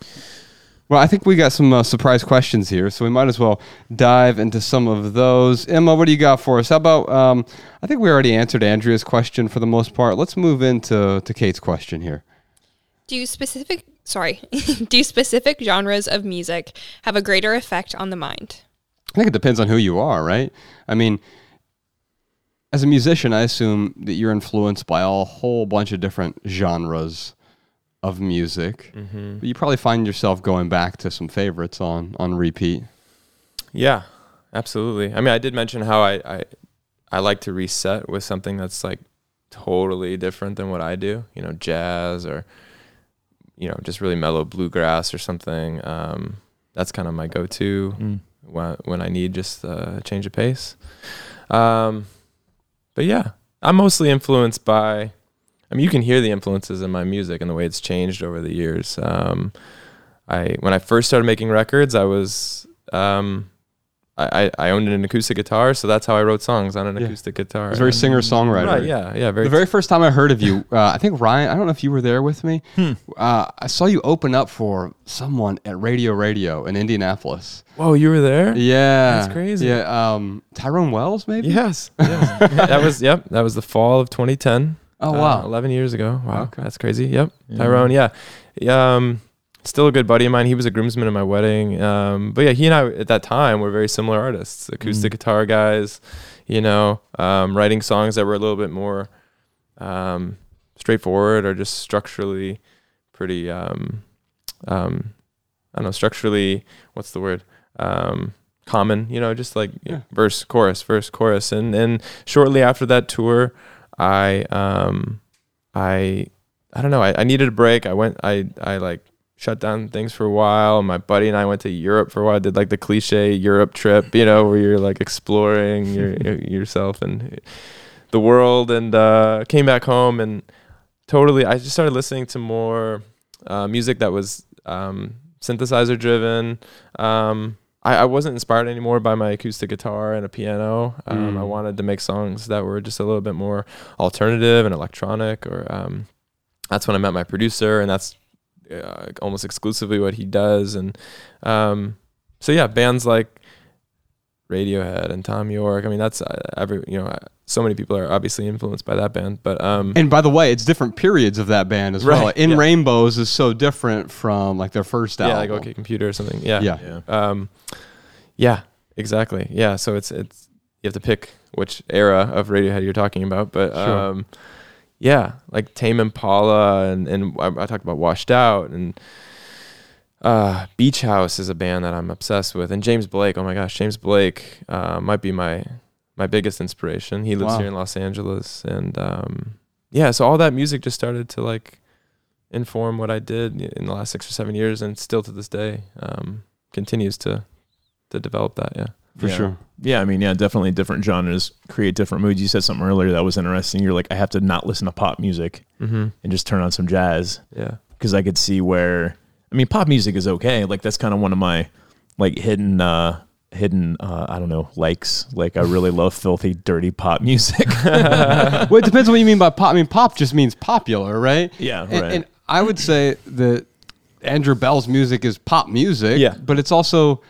well, I think we got some uh, surprise questions here, so we might as well dive into some of those. Emma, what do you got for us? How about, um, I think we already answered Andrea's question for the most part. Let's move into to Kate's question here. Do you specific sorry, do specific genres of music have a greater effect on the mind? I think it depends on who you are, right? I mean, as a musician, I assume that you're influenced by a whole bunch of different genres of music. Mm-hmm. But you probably find yourself going back to some favorites on, on repeat. Yeah, absolutely. I mean, I did mention how I, I I like to reset with something that's like totally different than what I do. You know, jazz or you know just really mellow bluegrass or something. Um, that's kind of my go-to Mm. when when I need just a change of pace. Um, but yeah, I'm mostly influenced by. I mean, you can hear the influences in my music and the way it's changed over the years. Um, I when I first started making records, I was um, I, I owned an acoustic guitar, so that's how I wrote songs on an Yeah. acoustic guitar. It's very singer-songwriter. Right? Yeah, yeah. Very. The very first time I heard of you, uh, I think Ryan, I don't know if you were there with me. Hmm. Uh, I saw you open up for someone at Radio Radio in Indianapolis. Whoa, you were there? Yeah. That's crazy. Yeah. Um, Tyrone Wells, maybe? Yes. yes. that was yep. That was the fall of twenty ten. Oh, Uh, wow. eleven years ago. Wow, Okay. that's crazy. Yep, Yeah. Tyrone. Yeah, yeah. Um, still a good buddy of mine. He was a groomsman at my wedding. Um, but yeah, he and I at that time were very similar artists, acoustic Mm. guitar guys. You know, um, writing songs that were a little bit more um, straightforward or just structurally pretty. Um, um, I don't know, structurally. What's the word? Um, common. You know, just like Yeah. verse, chorus, verse, chorus, and and shortly after that tour. I um I I don't know I, I needed a break. I went I I like shut down things for a while. My buddy and I went to Europe for a while. I did like the cliche Europe trip, you know, where you're like exploring your, yourself and the world, and uh, came back home and totally I just started listening to more uh, music that was um, synthesizer driven. Um, I, I wasn't inspired anymore by my acoustic guitar and a piano. Um, Mm. I wanted to make songs that were just a little bit more alternative and electronic. Or um, that's when I met my producer, and that's uh, almost exclusively what he does. And um, so yeah, bands like Radiohead and Tom York. I mean, that's uh, every you know, uh, so many people are obviously influenced by that band. But um, And by the way, it's different periods of that band as well. Right, In yeah. Rainbows is so different from like their first yeah, album. like OK Computer or something. Yeah, Yeah. Yeah. Um, yeah, exactly. Yeah, so it's it's you have to pick which era of Radiohead you're talking about, but Sure. um, yeah, like Tame Impala and and I, I talked about Washed Out, and uh, Beach House is a band that I'm obsessed with, and James Blake. Oh my gosh, James Blake uh, might be my my biggest inspiration. He lives Wow. here in Los Angeles, and um, yeah, so all that music just started to like inform what I did in the last six or seven years, and still to this day um, continues to to develop that. Yeah. For Yeah. sure. Yeah, I mean, yeah, definitely different genres create different moods. You said something earlier that was interesting. You're like, I have to not listen to pop music Mm-hmm. and just turn on some jazz Yeah. because I could see where, I mean, pop music is okay. Like that's kind of one of my like hidden, uh, hidden, uh, I don't know, likes. Like I really love filthy, dirty pop music. Well, it depends on what you mean by pop. I mean, pop just means popular, right? Yeah, And, right. and I would say that Andrew Bell's music is pop music. Yeah. But it's also,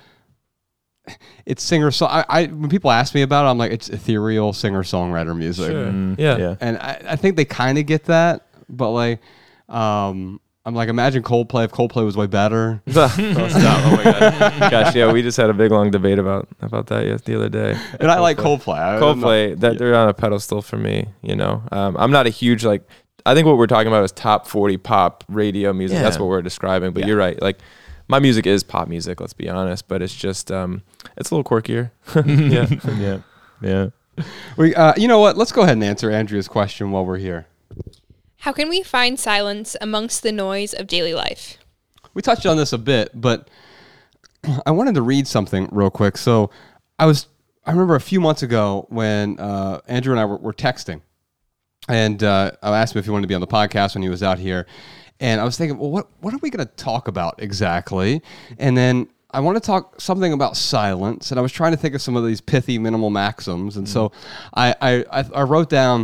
it's singer song. I, I when people ask me about it, I'm like, it's ethereal singer songwriter music. Sure. Mm, Yeah. yeah. And I, I think they kind of get that, but like, um, I'm like, imagine Coldplay if Coldplay was way better. oh, stop. Oh my god. Gosh, yeah, we just had a big long debate about about that yes, the other day. And I like Coldplay. I- I'm not- Coldplay, that they're on a pedestal for me, you know. Um, I'm not a huge like I think what we're talking about is top forty pop radio music. Yeah. That's what we're describing, but Yeah. you're right. Like my music is pop music, let's be honest, but it's just um it's a little quirkier. yeah. yeah. Yeah. We, uh, you know what? Let's go ahead and answer Andrea's question while we're here. How can we find silence amongst the noise of daily life? We touched on this a bit, but I wanted to read something real quick. So I was, I remember a few months ago when uh, Andrew and I were, were texting, and uh, I asked him if he wanted to be on the podcast when he was out here, and I was thinking, well, what what are we going to talk about exactly? And then I want to talk something about silence, and I was trying to think of some of these pithy minimal maxims, and mm-hmm. so I, I I wrote down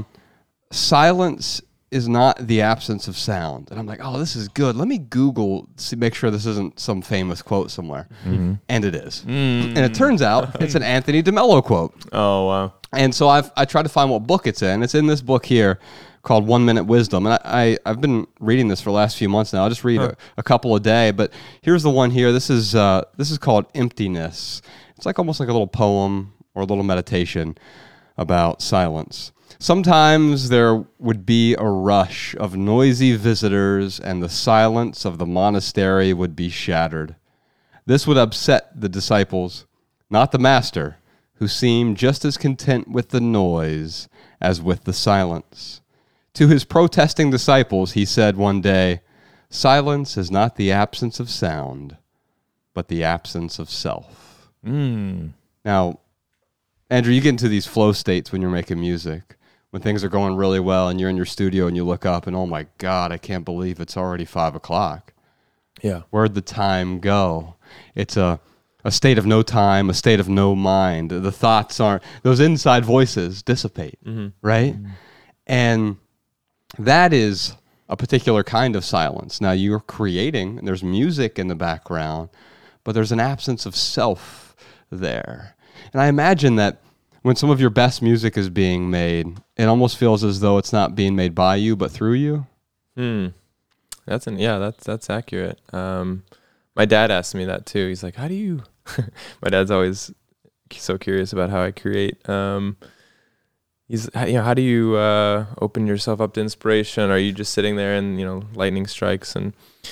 silence is not the absence of sound. And I'm like, oh, this is good. Let me Google, see, make sure this isn't some famous quote somewhere. Mm-hmm. And it is. Mm. And it turns out it's an Anthony DeMello quote. Oh, wow. And so I've I tried to find what book it's in. It's in this book here called One Minute Wisdom. And I, I, I've been reading this for the last few months now. I'll just read huh. a, a couple a day. But here's the one here. This is uh, this is called Emptiness. It's like almost like a little poem or a little meditation about silence. Sometimes there would be a rush of noisy visitors, and the silence of the monastery would be shattered. This would upset the disciples, not the master, who seemed just as content with the noise as with the silence. To his protesting disciples, he said one day, "Silence is not the absence of sound, but the absence of self." Mm. Now, Andrew, you get into these flow states when you're making music, when things are going really well and you're in your studio and you look up and, oh my God, I can't believe it's already five o'clock. Yeah. Where'd the time go? It's a, a state of no time, a state of no mind. The thoughts aren't, those inside voices dissipate, mm-hmm. right? Mm-hmm. And that is a particular kind of silence. Now you're creating, and there's music in the background, but there's an absence of self there. And I imagine that when some of your best music is being made, it almost feels as though it's not being made by you, but through you. Hmm. That's an, yeah, that's, that's accurate. Um, my dad asked me that too. He's like, how do you, my dad's always so curious about how I create. Um, he's, you know, how do you, uh, open yourself up to inspiration? Are you just sitting there and, you know, lightning strikes? And,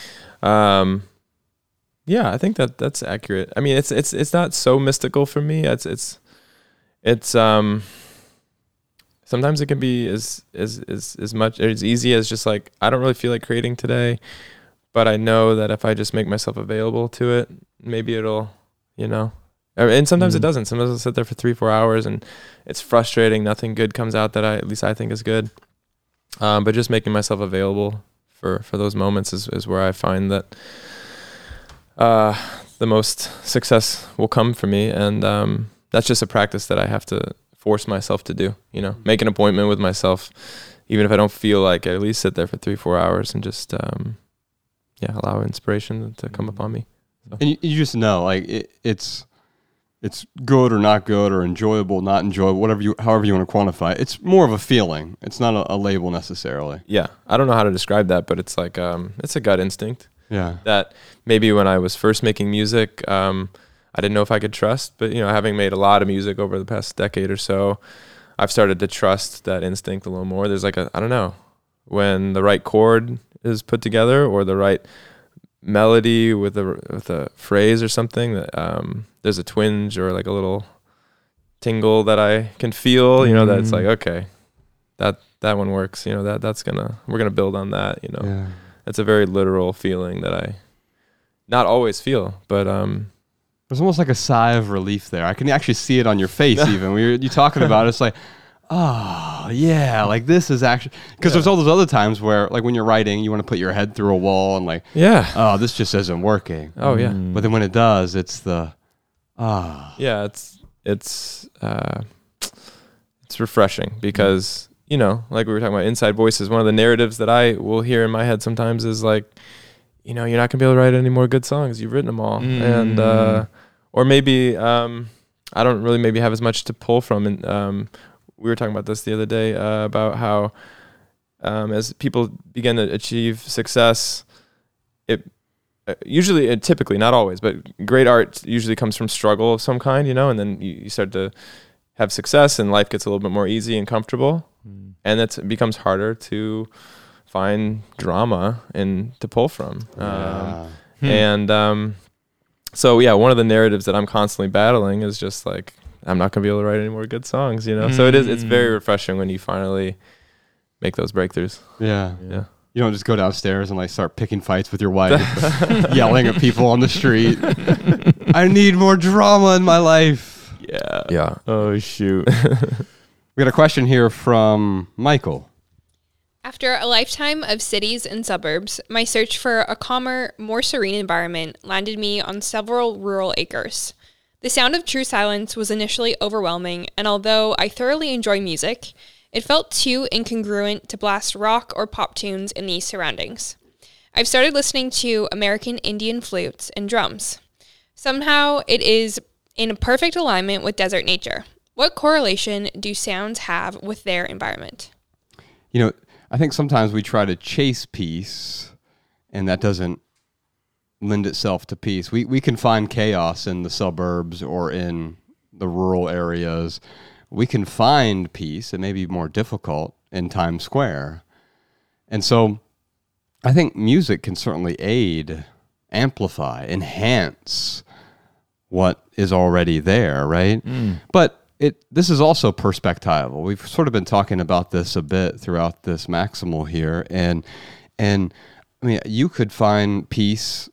um, yeah, I think that that's accurate. I mean, it's, it's, it's not so mystical for me. It's, it's, it's, um, sometimes it can be as, as, as, as much, as easy as just like, I don't really feel like creating today, but I know that if I just make myself available to it, maybe it'll, you know, and sometimes mm. it doesn't. Sometimes I'll sit there for three, four hours and it's frustrating. Nothing good comes out that I, at least I think is good. Um, but just making myself available for, for those moments is, is where I find that, uh, the most success will come for me. And, um, that's just a practice that I have to force myself to do, you know, make an appointment with myself, even if I don't feel like it, at least sit there for three, four hours and just, um, yeah, allow inspiration to come upon me. So. And you, you just know, like it, it's, it's good or not good or enjoyable, not enjoyable, whatever you, however you want to quantify it. It's more of a feeling. It's not a, a label necessarily. Yeah. I don't know how to describe that, but it's like, um, it's a gut instinct. Yeah. That maybe when I was first making music, um, I didn't know if I could trust, but, you know, having made a lot of music over the past decade or so, I've started to trust that instinct a little more. There's like a, I don't know, when the right chord is put together or the right melody with a, with a phrase or something, that um, there's a twinge or like a little tingle that I can feel, you know, that's like, okay, that, that one works, you know, that, that's gonna, we're gonna build on that, you know. Yeah. It's a very literal feeling that I not always feel, but, um, there's almost like a sigh of relief there. I can actually see it on your face even. When you're you talking about it, it's like, oh, yeah, like this is actually... Because yeah. there's all those other times where, like when you're writing, you want to put your head through a wall and like, yeah, oh, this just isn't working. Oh, yeah. But then when it does, it's the, ah. Yeah, it's, it's, uh, it's refreshing because, you know, like we were talking about inside voices, one of the narratives that I will hear in my head sometimes is like, you know, you're not gonna be able to write any more good songs. You've written them all. Mm. And, uh, or maybe, um, I don't really maybe have as much to pull from. And, um, we were talking about this the other day, uh, about how, um, as people begin to achieve success, it uh, usually, uh, typically, not always, but great art usually comes from struggle of some kind, you know, and then you, you start to have success and life gets a little bit more easy and comfortable. Mm. And it's, it becomes harder to find drama and to pull from. Yeah. Um, hmm. And um, so, yeah, one of the narratives that I'm constantly battling is just like, I'm not gonna be able to write any more good songs, you know. Mm. So it is. It's very refreshing when you finally make those breakthroughs. Yeah, yeah. You don't just go downstairs and like start picking fights with your wife, yelling at people on the street. I need more drama in my life. Yeah. Yeah. Oh shoot. We got a question here from Michael. After a lifetime of cities and suburbs, my search for a calmer, more serene environment landed me on several rural acres. The sound of true silence was initially overwhelming, and although I thoroughly enjoy music, it felt too incongruent to blast rock or pop tunes in these surroundings. I've started listening to American Indian flutes and drums. Somehow, it is in perfect alignment with desert nature. What correlation do sounds have with their environment? You know, I think sometimes we try to chase peace, and that doesn't lend itself to peace. We we can find chaos in the suburbs or in the rural areas. We can find peace. It may be more difficult in Times Square. And so I think music can certainly aid, amplify, enhance what is already there, right? Mm. But It, this is also perspectival. We've sort of been talking about this a bit throughout this Maximal here, and and I mean, you could find peace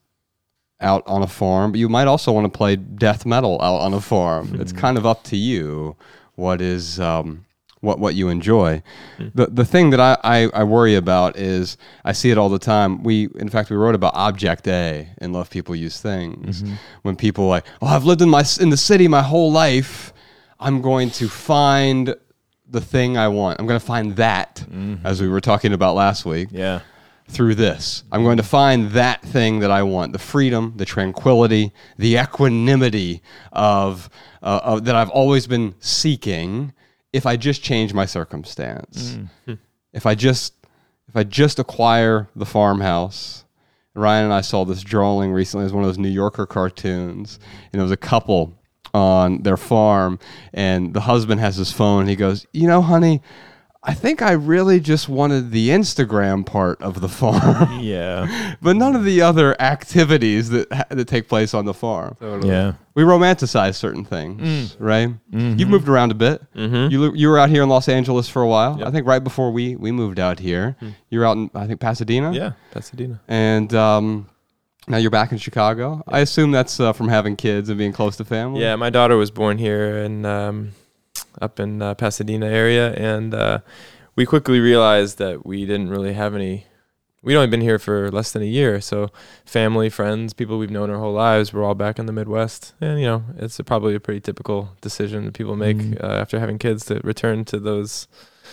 out on a farm, but you might also want to play death metal out on a farm. Mm-hmm. It's kind of up to you what is um, what what you enjoy. Mm-hmm. The the thing that I, I, I worry about is I see it all the time. We in fact we wrote about Object A in Love People Use Things. Mm-hmm. When people are like, oh, I've lived in my in the city my whole life. I'm going to find the thing I want. I'm going to find that, mm-hmm. as we were talking about last week, yeah. through this. I'm going to find that thing that I want, the freedom, the tranquility, the equanimity of, uh, of that I've always been seeking if I just change my circumstance. Mm-hmm. If I just if I just acquire the farmhouse. Ryan and I saw this drawing recently. It was one of those New Yorker cartoons. And it was a couple on their farm, and the husband has his phone. And he goes, you know, honey, I think I really just wanted the Instagram part of the farm. Yeah. But none of the other activities that that take place on the farm. Totally. Yeah. We romanticize certain things, mm. right? Mm-hmm. You've moved around a bit. Mm-hmm. You you were out here in Los Angeles for a while. Yep. I think right before we, we moved out here. Mm. You were out in, I think, Pasadena? Yeah, Pasadena. And um, now you're back in Chicago. Yeah. I assume that's uh, from having kids and being close to family. Yeah, my daughter was born here and um, up in uh, Pasadena area, and uh, we quickly realized that we didn't really have any. We'd only been here for less than a year, so family, friends, people we've known our whole lives, we're all back in the Midwest, and you know, it's a, probably a pretty typical decision that people make mm. uh, after having kids to return to those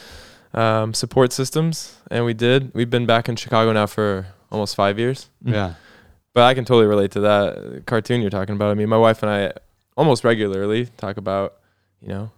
um, support systems, and we did. We've been back in Chicago now for almost five years. Yeah. But I can totally relate to that cartoon you're talking about. I mean, my wife and I almost regularly talk about, you know,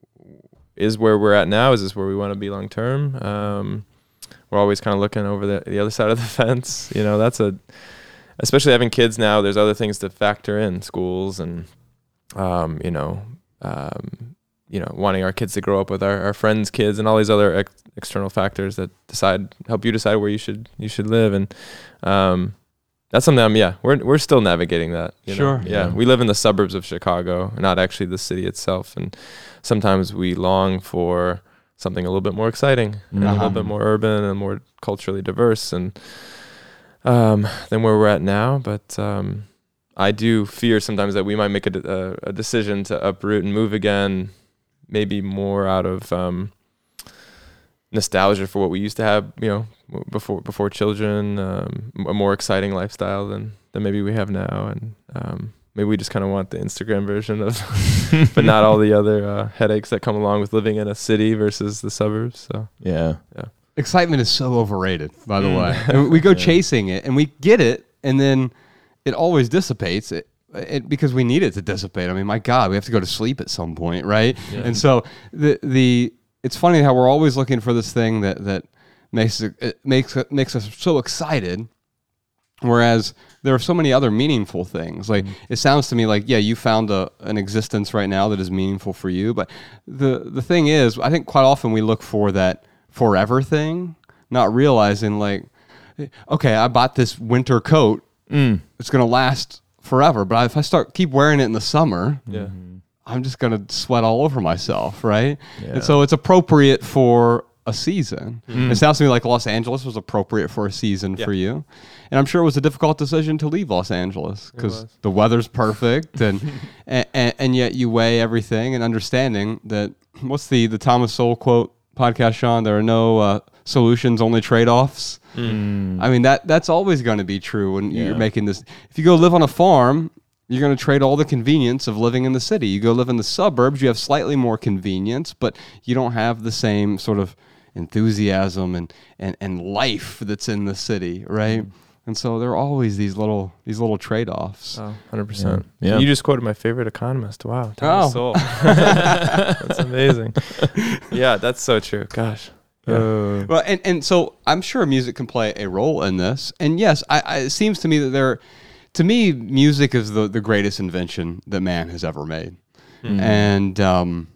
is where we're at now, is this where we want to be long term? Um, we're always kind of looking over the, the other side of the fence. You know, that's a, especially having kids now, there's other things to factor in, schools and, um, you know, um, you know, wanting our kids to grow up with our, our friends' kids and all these other ex- external factors that decide, help you decide where you should, you should live. And, um, that's something I'm, yeah, we're we're still navigating that. You sure. know? Yeah. yeah. We live in the suburbs of Chicago, not actually the city itself. And sometimes we long for something a little bit more exciting, uh-huh. and a little bit more urban and more culturally diverse and um, than where we're at now. But um, I do fear sometimes that we might make a, a, a decision to uproot and move again, maybe more out of um, nostalgia for what we used to have, you know, before before children, um, a more exciting lifestyle than than maybe we have now, and um, maybe we just kind of want the Instagram version of, but not all the other uh, headaches that come along with living in a city versus the suburbs. So yeah, yeah. Excitement is so overrated, by the way. And we go yeah. chasing it, and we get it, and then it always dissipates. It, it because we need it to dissipate. I mean, my God, we have to go to sleep at some point, right? Yeah. And so the the it's funny how we're always looking for this thing that that. Makes it makes it makes us so excited, whereas there are so many other meaningful things. Like mm. it sounds to me like yeah, you found a an existence right now that is meaningful for you. But the the thing is, I think quite often we look for that forever thing, not realizing like, okay, I bought this winter coat, mm. it's gonna last forever. But if I start keep wearing it in the summer, yeah. I'm just going to sweat all over myself, right? Yeah. And so it's appropriate for a season. Mm. It sounds to me like Los Angeles was appropriate for a season Yeah. for you. And I'm sure it was a difficult decision to leave Los Angeles because the weather's perfect and, and, and and yet you weigh everything and understanding that, what's the, the Thomas Sowell quote podcast, Sean? There are no uh, solutions, only trade-offs. Mm. I mean, that that's always going to be true when Yeah. you're making this. If you go live on a farm, you're going to trade all the convenience of living in the city. You go live in the suburbs, you have slightly more convenience, but you don't have the same sort of enthusiasm and, and, and life that's in the city, right? Mm. And so there are always these little these little trade-offs. Oh, one hundred percent. Yeah. Yeah. You just quoted my favorite economist. Wow. Thomas Oh. Sowell. That's amazing. Yeah, that's so true. Gosh. Yeah. Uh, Well, and, and so I'm sure music can play a role in this. And yes, I, I, it seems to me that there, to me, music is the, the greatest invention that man has ever made. Mm-hmm. And um,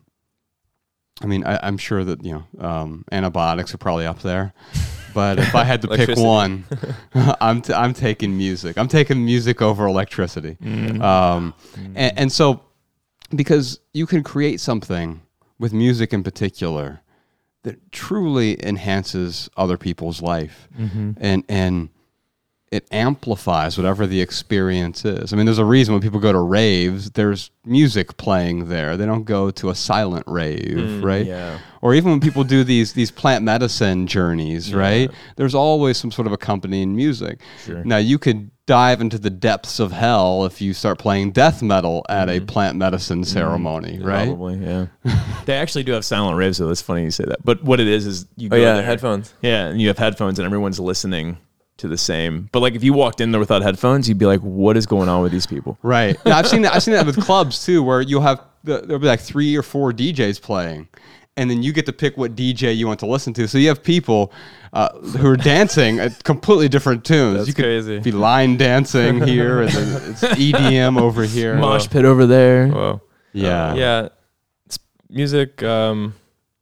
I mean, I, I'm sure that, you know, um, antibiotics are probably up there. But if I had to pick one, I'm t- I'm taking music. I'm taking music over electricity. Mm. Um, mm. And, and so, because you can create something with music in particular that truly enhances other people's life, mm-hmm. and and it amplifies whatever the experience is. I mean, there's a reason when people go to raves, there's music playing there. They don't go to a silent rave, mm, right? Yeah. Or even when people do these these plant medicine journeys, yeah. right? There's always some sort of accompanying music. Sure. Now, you could dive into the depths of hell if you start playing death metal at mm. a plant medicine ceremony, mm, right? Probably, yeah. They actually do have silent raves, though. It's funny you say that. But what it is is you oh, go yeah, there, headphones. Yeah, and you have headphones, and everyone's listening to the same. But like if you walked in there without headphones, you'd be like, what is going on with these people? Right. Now, I've seen that I've seen that with clubs too, where you'll have the, there'll be like three or four D Js playing, and then you get to pick what D J you want to listen to. So you have people uh, who are dancing at completely different tunes. That's you could crazy. Be line dancing here, and then it's E D M over here. Mosh pit over there. Whoa. Yeah. Uh, yeah. It's music, um,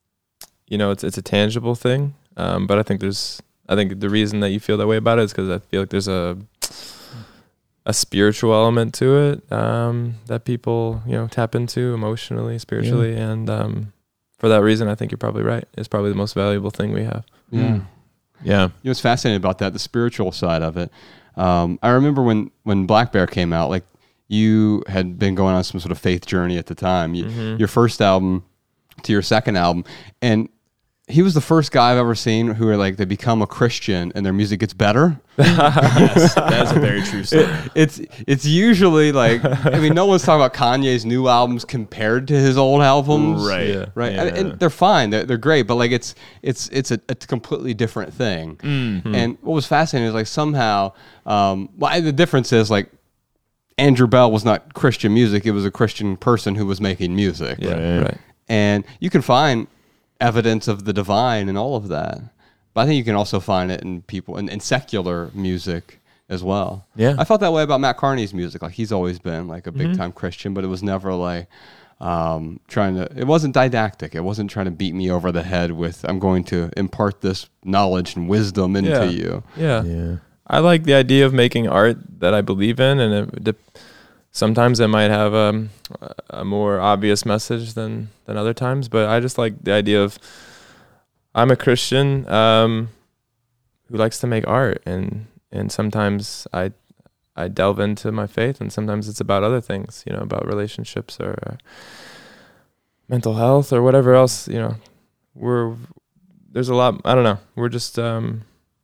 you know, it's it's a tangible thing, um, but I think there's I think the reason that you feel that way about it is because I feel like there's a a spiritual element to it um, that people, you know, tap into emotionally, spiritually, yeah. and um, for that reason, I think you're probably right. It's probably the most valuable thing we have. Yeah, yeah. You know, what's fascinating about that, the spiritual side of it. Um, I remember when when Black Bear came out, like you had been going on some sort of faith journey at the time. You, mm-hmm. Your first album to your second album, and he was the first guy I've ever seen who are like, they become a Christian and their music gets better. Yes, that's a very true story. It, it's it's usually like, I mean, no one's talking about Kanye's new albums compared to his old albums, right? Yeah. Right, Yeah. and, and they're fine, they're, they're great, but like it's it's it's a, a completely different thing. Mm-hmm. And what was fascinating is like somehow, um, well, the difference is like Andrew Bell was not Christian music; it was a Christian person who was making music. Yeah, Right. right. And you can find evidence of the divine and all of that, but I think you can also find it in people in, in secular music as well. Yeah. I felt that way about Matt Carney's music. Like he's always been like a big Mm-hmm. time Christian, but it was never like um, trying to. It wasn't didactic. It wasn't trying to beat me over the head with I'm going to impart this knowledge and wisdom into Yeah. you. Yeah. Yeah. I like the idea of making art that I believe in, and it, de- sometimes it might have um, a more obvious message than than other times. But I just like the idea of I'm a Christian um, who likes to make art, and and sometimes I I delve into my faith, and sometimes it's about other things, you know, about relationships or uh, mental health or whatever else. You know, we're there's a lot. I don't know. We're just. Um,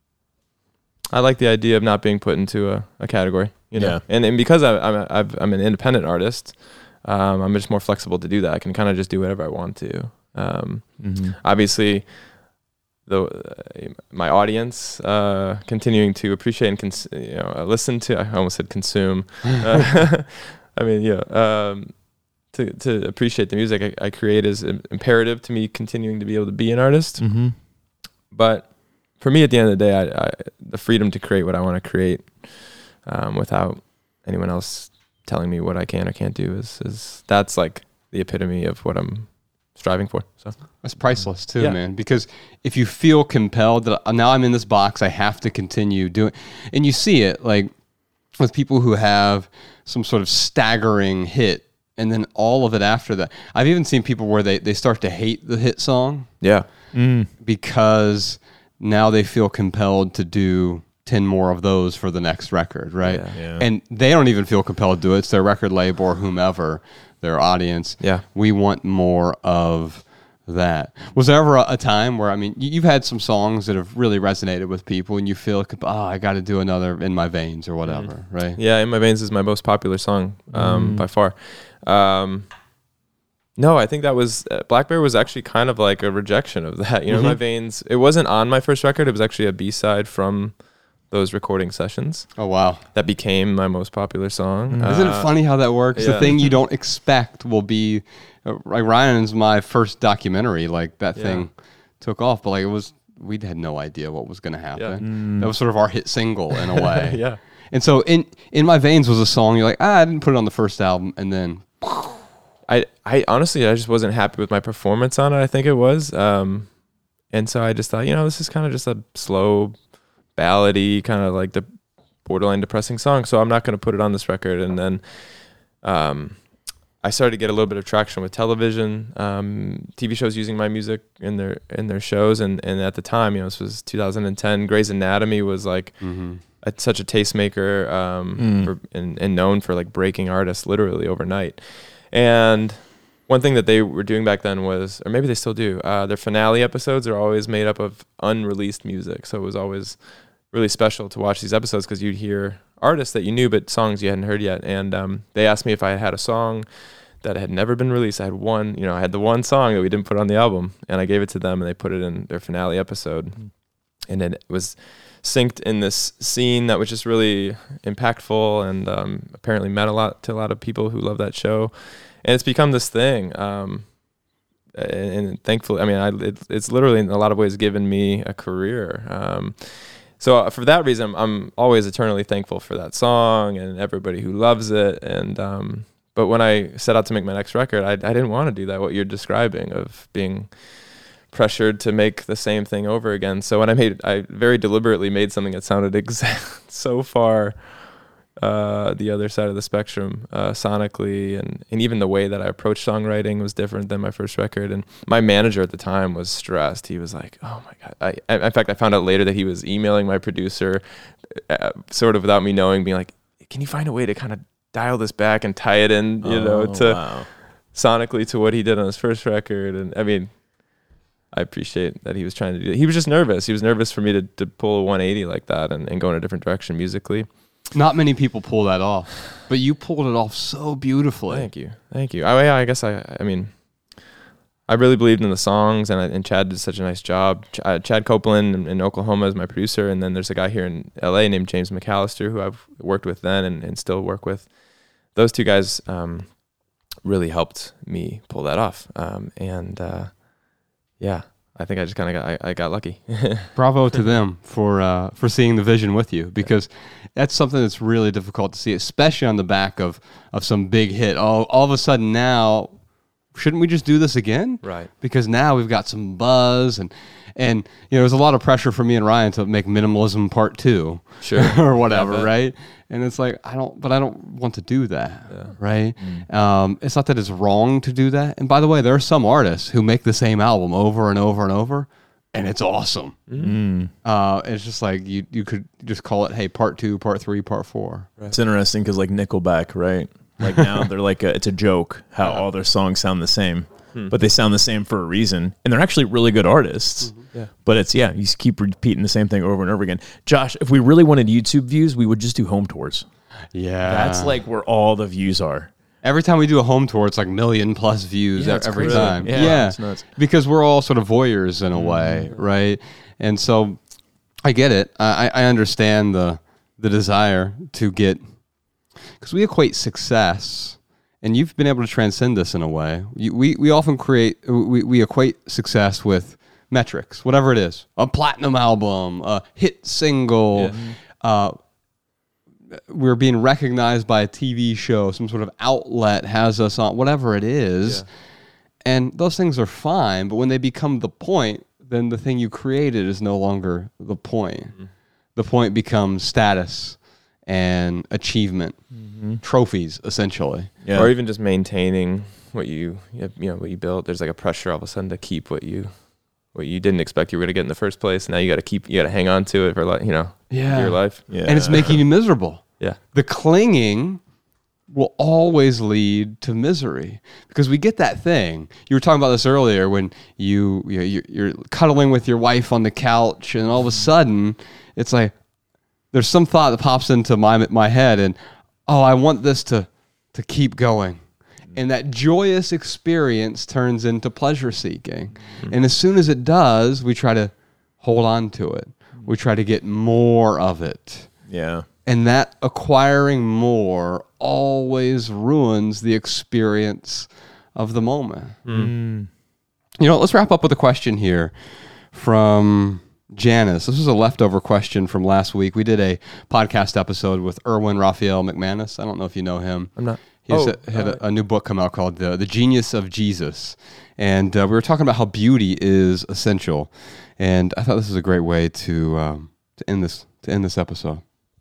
I like the idea of not being put into a, a category, you know, Yeah. and and because I, I'm a, I've, I'm an independent artist, um, I'm just more flexible to do that. I can kind of just do whatever I want to. Um, Mm-hmm. obviously, the uh, my audience uh, continuing to appreciate and cons- you know uh, listen to. I almost said consume. uh, I mean, yeah. Um, to to appreciate the music I, I create is im- imperative to me continuing to be able to be an artist, Mm-hmm. but. For me, at the end of the day, I, I, the freedom to create what I want to create um, without anyone else telling me what I can or can't do is, is that's like the epitome of what I'm striving for. So That's priceless too, Yeah. man. Because if you feel compelled that uh, now I'm in this box, I have to continue doing, and you see it like with people who have some sort of staggering hit and then all of it after that. I've even seen people where they, they start to hate the hit song Yeah. because now they feel compelled to do ten more of those for the next record, right? Yeah. Yeah. And they don't even feel compelled to do it. It's their record label or whomever, their audience. Yeah. We want more of that. Was there ever a, a time where, I mean, you- you've had some songs that have really resonated with people and you feel, oh, I got to do another In My Veins or whatever, right? Yeah, In My Veins is my most popular song um, by far. Um, no, I think that was uh, Black Bear was actually kind of like a rejection of that. You know, In My Veins. It wasn't on my first record. It was actually a B side from those recording sessions Oh, wow. that became my most popular song. Isn't Uh, it funny how that works? The yeah. thing you don't expect will be, uh, like Ryan's my first documentary. Like that Yeah. thing took off, but like it was, we had no idea what was going to happen. Mm. That was sort of our hit single in a way. Yeah. And so in in My Veins was a song you're like, ah, I didn't put it on the first album, and then I, I honestly, I just wasn't happy with my performance on it. I think it was, um, and so I just thought, you know, this is kind of just a slow, ballady, kind of like the borderline depressing song. So I'm not going to put it on this record. And then, um, I started to get a little bit of traction with television, um, T V shows using my music in their in their shows, and and at the time, you know, this was two thousand ten. Grey's Anatomy was like a, such a tastemaker, um, Mm. for, and and known for like breaking artists literally overnight. And one thing that they were doing back then was, or maybe they still do, uh, their finale episodes are always made up of unreleased music. So it was always really special to watch these episodes because you'd hear artists that you knew, but songs you hadn't heard yet. And um, they asked me if I had a song that had never been released. I had one, you know, I had the one song that we didn't put on the album, and I gave it to them, and they put it in their finale episode. Mm-hmm. And then it was synced in this scene that was just really impactful, and um, apparently meant a lot to a lot of people who love that show. And it's become this thing. Um, and, and thankfully, I mean, I, it, it's literally in a lot of ways given me a career. Um, so for that reason, I'm, I'm always eternally thankful for that song and everybody who loves it. And um, but when I set out to make my next record, I, I didn't want to do that, what you're describing of being pressured to make the same thing over again. So when I made, I very deliberately made something that sounded exact so far uh, the other side of the spectrum, uh, sonically, and, and even the way that I approached songwriting was different than my first record. And my manager at the time was stressed. He was like, "Oh my God!" I, in fact, I found out later that he was emailing my producer, uh, sort of without me knowing, being like, "Can you find a way to kind of dial this back and tie it in, you know, Oh, to wow. sonically to what he did on his first record?" And I mean, I appreciate that he was trying to do that. He was just nervous. He was nervous for me to, to pull a one eighty like that and, and go in a different direction musically. not many people pull that off, but you pulled it off so beautifully. Thank you. Thank you. I, yeah, I guess I, I mean, I really believed in the songs, and I, and Chad did such a nice job. Ch- uh, Chad Copeland in, in Oklahoma is my producer, and then there's a guy here in L A named James McAllister who I've worked with then and, and still work with. Those two guys um, really helped me pull that off. Um, and uh, yeah, I think I just kind of got I, I got lucky. Bravo to them for uh, for seeing the vision with you, because that's something that's really difficult to see, especially on the back of, of some big hit. All, all of a sudden now, shouldn't we just do this again? Right. Because now we've got some buzz, and and you know there's a lot of pressure for me and Ryan to make Minimalism Part Two, Sure. or whatever, Yeah, I bet. right? And it's like I don't, but I don't want to do that, Yeah. right? Um, it's not that it's wrong to do that. And by the way, there are some artists who make the same album over and over and over, and it's awesome. Mm. Uh, it's just like you you could just call it, hey, Part Two, Part Three, Part Four. It's interesting because like Nickelback, right? Like now they're like a, it's a joke how all their songs sound the same, but they sound the same for a reason, and they're actually really good artists. Yeah. But it's yeah, you just keep repeating the same thing over and over again. Josh, if we really wanted YouTube views, we would just do home tours. Yeah, That's like where all the views are. every time we do a home tour, it's like million plus views Yeah, e- it's every crazy. time. Yeah, Yeah, it's nuts. because we're all sort of voyeurs in a way, right? And so I get it. I, I understand the the desire to get, because we equate success, and you've been able to transcend this in a way. You, we we often create we, we equate success with metrics, whatever it is, a platinum album, a hit single. Uh, we're being recognized by a T V show, some sort of outlet has us on, whatever it is. Yeah. And those things are fine, but when they become the point, then the thing you created is no longer the point. The point becomes status and achievement, Mm-hmm. trophies, essentially. Yeah. Or even just maintaining what you you know what you built. There's like a pressure all of a sudden to keep what you what you didn't expect you were going to get in the first place. Now you got to keep you got to hang on to it for like you know Yeah. your life. Yeah. And it's making you miserable. Yeah. The clinging will always lead to misery because we get that thing. You were talking about this earlier when you, you know, you're, you're cuddling with your wife on the couch, and all of a sudden it's like there's some thought that pops into my my head, and oh, I want this to to keep going. And that joyous experience turns into pleasure seeking. Mm-hmm. And as soon as it does, we try to hold on to it. We try to get more of it. Yeah. And that acquiring more always ruins the experience of the moment. Mm. You know, let's wrap up with a question here from Janice. This was a leftover question from last week. We did a podcast episode with Erwin Raphael McManus. I don't know if you know him. I'm not. He has Oh, a, had uh, a, a new book come out called The, the Genius of Jesus. And uh, we were talking about how beauty is essential. And I thought this was a great way to um, to end this to end this episode.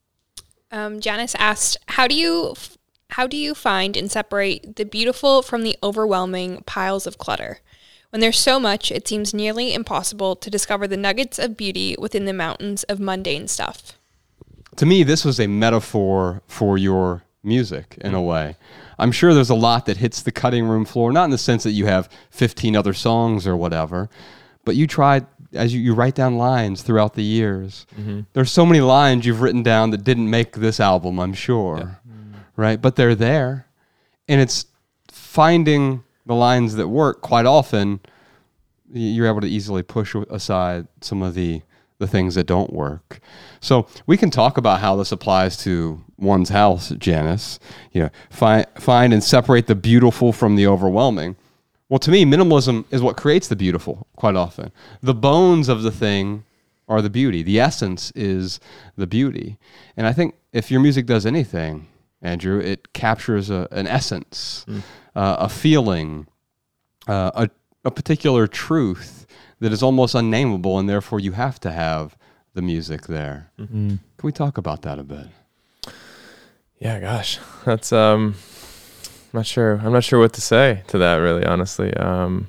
Um, Janice asked, "How do you how do you find and separate the beautiful from the overwhelming piles of clutter? When there's so much, it seems nearly impossible to discover the nuggets of beauty within the mountains of mundane stuff." To me, this was a metaphor for your music in a way. I'm sure there's a lot that hits the cutting room floor, not in the sense that you have fifteen other songs or whatever, but you tried, as you, you write down lines throughout the years. Mm-hmm. There's so many lines you've written down that didn't make this album, I'm sure, yeah. mm-hmm. right? But they're there, and it's finding the lines that work. Quite often, you're able to easily push aside some of the the things that don't work. So we can talk about how this applies to one's house, Janice. You know, find find and separate the beautiful from the overwhelming. Well, to me, minimalism is what creates the beautiful quite often. The bones of the thing are the beauty. The essence is the beauty. And I think if your music does anything, Andrew, it captures a, an essence, mm. uh, a feeling, uh, a, a particular truth that is almost unnameable, and therefore you have to have the music there. Mm-hmm. Can we talk about that a bit? Yeah, gosh, that's um, I'm not sure. I'm not sure what to say to that, really, honestly. Um,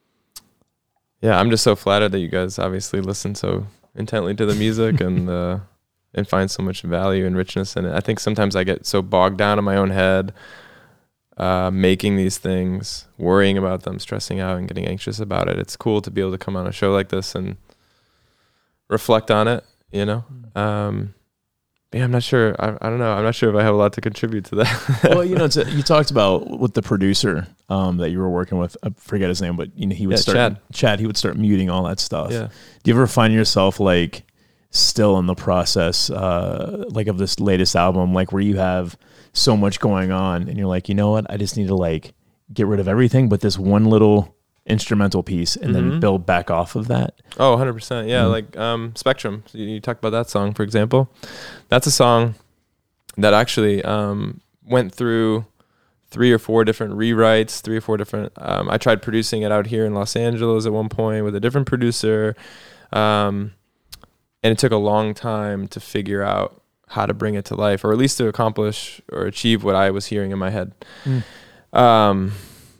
yeah, I'm just so flattered that you guys obviously listen so intently to the music and uh, and find so much value and richness in it. I think sometimes I get so bogged down in my own head, uh, making these things, worrying about them, stressing out and getting anxious about it. It's cool to be able to come on a show like this and reflect on it, you know? Um, yeah, I'm not sure. I, I don't know. I'm not sure if I have a lot to contribute to that. Well, you know, it's a, you talked about with the producer um, that you were working with. I forget his name, but you know, he would yeah, start Chad. Chad. He would start muting all that stuff. Yeah. Do you ever find yourself like still in the process, uh, like of this latest album, like where you have so much going on and you're like, you know what, I just need to like get rid of everything but this one little instrumental piece and mm-hmm. then build back off of that? Oh, one hundred percent. Yeah, mm-hmm. like um, Spectrum. You, you talked about that song, for example. That's a song that actually um, went through three or four different rewrites, three or four different... Um, I tried producing it out here in Los Angeles at one point with a different producer. Um, and it took a long time to figure out how to bring it to life, or at least to accomplish or achieve what I was hearing in my head. Mm. Um,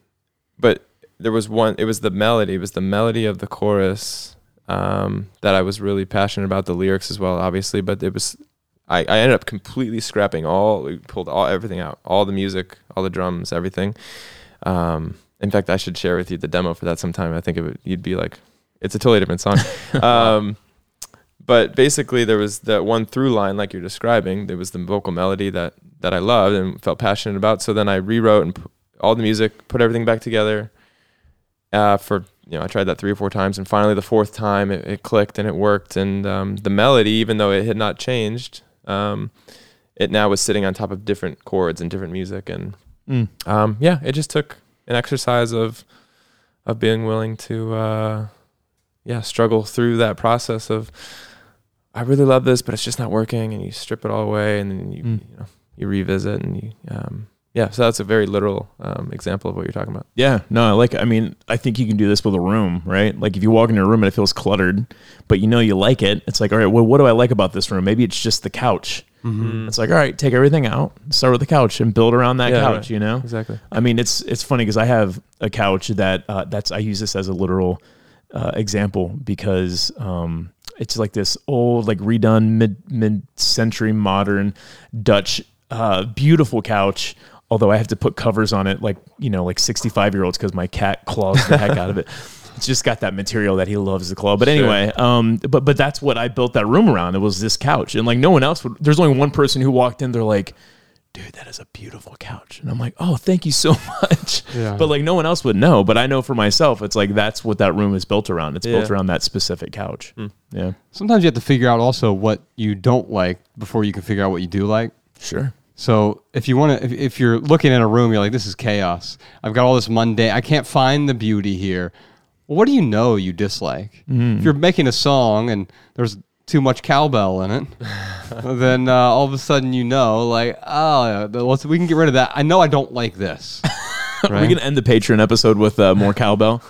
but there was one, it was the melody, it was the melody of the chorus um, that I was really passionate about, the lyrics as well, obviously, but it was, I, I ended up completely scrapping all, we pulled all everything out, all the music, all the drums, everything. Um, in fact, I should share with you the demo for that sometime. I think it would, you'd be like, it's a totally different song. um, But basically, there was that one through line, like you're describing. There was the vocal melody that, that I loved and felt passionate about. So then I rewrote and put all the music, put everything back together. Uh, for you know, I tried that three or four times, and finally the fourth time it, it clicked and it worked. And um, the melody, even though it had not changed, um, it now was sitting on top of different chords and different music. And mm. um, yeah, it just took an exercise of of being willing to uh, yeah struggle through that process of, I really love this, but it's just not working, and you strip it all away, and then you, mm. you know, you revisit, and you, um, yeah, so that's a very literal um, example of what you're talking about. Yeah, no, I like, I mean, I think you can do this with a room, right? Like if you walk into a room and it feels cluttered, but you know you like it, it's like, all right, well, what do I like about this room? Maybe it's just the couch. Mm-hmm. It's like, all right, take everything out, start with the couch and build around that Yeah, couch, right. you know? Exactly. I mean, it's it's funny because I have a couch that, uh, that's, I use this as a literal uh, example because um, it's like this old, like redone mid, mid-century modern Dutch, uh, beautiful couch. Although I have to put covers on it like, you know, like sixty-five year olds because my cat claws the heck out of it. It's just got that material that he loves to claw. But anyway, sure. um, but but that's what I built that room around. It was this couch. And like no one else would, there's only one person who walked in, they're like, dude, that is a beautiful couch. And I'm like, oh, thank you so much. Yeah. But like no one else would know. But I know for myself, it's like that's what that room is built around. It's yeah. built around that specific couch. Mm. Yeah. Sometimes you have to figure out also what you don't like before you can figure out what you do like. Sure. So if you want to, if, if you're looking at a room, you're like, this is chaos. I've got all this mundane. I can't find the beauty here. Well, what do you know you dislike? Mm. If you're making a song and there's too much cowbell in it, then uh, all of a sudden you know, like, oh, let's, we can get rid of that. I know I don't like this. Right? Are we going to end the Patreon episode with uh, more cowbell?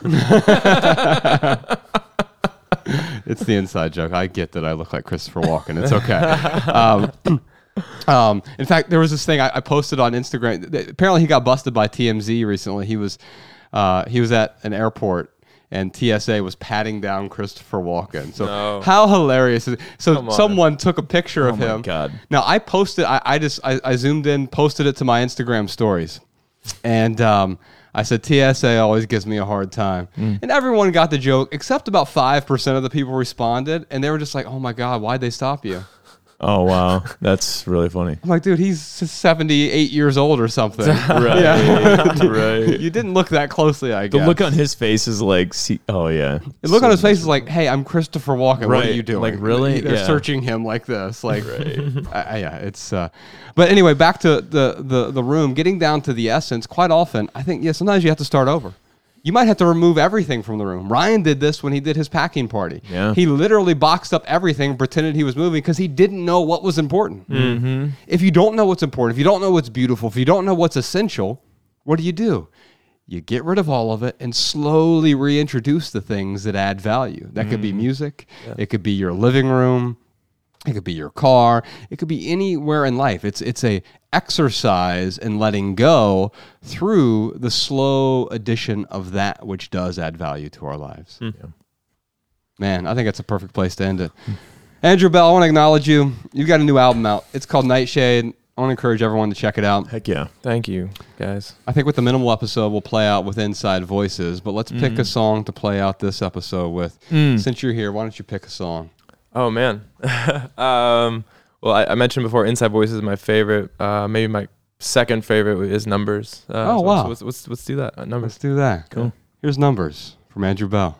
It's the inside joke. I get that I look like Christopher Walken. It's okay. Um, Um, in fact, there was this thing I, I posted on Instagram. Apparently, he got busted by T M Z recently. He was uh, he was at an airport, and T S A was patting down Christopher Walken. So no. How hilarious is it? So someone took a picture of oh him. My God. Now I posted. I, I just I, I zoomed in, posted it to my Instagram stories, and um, I said T S A always gives me a hard time, mm. and everyone got the joke except about five percent of the people responded, and they were just like, "Oh my God, why'd they stop you?" Oh, wow. That's really funny. I'm like, dude, he's seventy-eight years old or something. Right. Yeah. Right. You didn't look that closely, I guess. The look on his face is like, see, oh, yeah. The look so on his face is like, hey, I'm Christopher Walken. Right. What are you doing? Like, really? They're yeah. searching him like this. Like, right. I, I, yeah, it's, uh, but anyway, back to the, the, the room, getting down to the essence, quite often, I think, yeah, sometimes you have to start over. You might have to remove everything from the room. Ryan did this when he did his packing party. Yeah. He literally boxed up everything, pretended he was moving because he didn't know what was important. Mm-hmm. If you don't know what's important, if you don't know what's beautiful, if you don't know what's essential, what do you do? You get rid of all of it and slowly reintroduce the things that add value. That mm. could be music. Yeah. It could be your living room. It could be your car. It could be anywhere in life. It's it's a exercise in letting go through the slow addition of that which does add value to our lives. Mm. Yeah. Man, I think that's a perfect place to end it. Andrew Bell, I want to acknowledge you. You've got a new album out. It's called Nightshade. I want to encourage everyone to check it out. Heck yeah. Thank you, guys. I think with the minimal episode, we'll play out with Inside Voices, but let's mm. pick a song to play out this episode with. Mm. Since you're here, why don't you pick a song? Oh, man. um, well, I, I mentioned before, Inside Voices is my favorite. Uh, maybe my second favorite is Numbers. Uh, oh, so wow. So let's, let's, let's do that. Uh, numbers. Let's do that. Cool. Here's Numbers from Andrew Bell.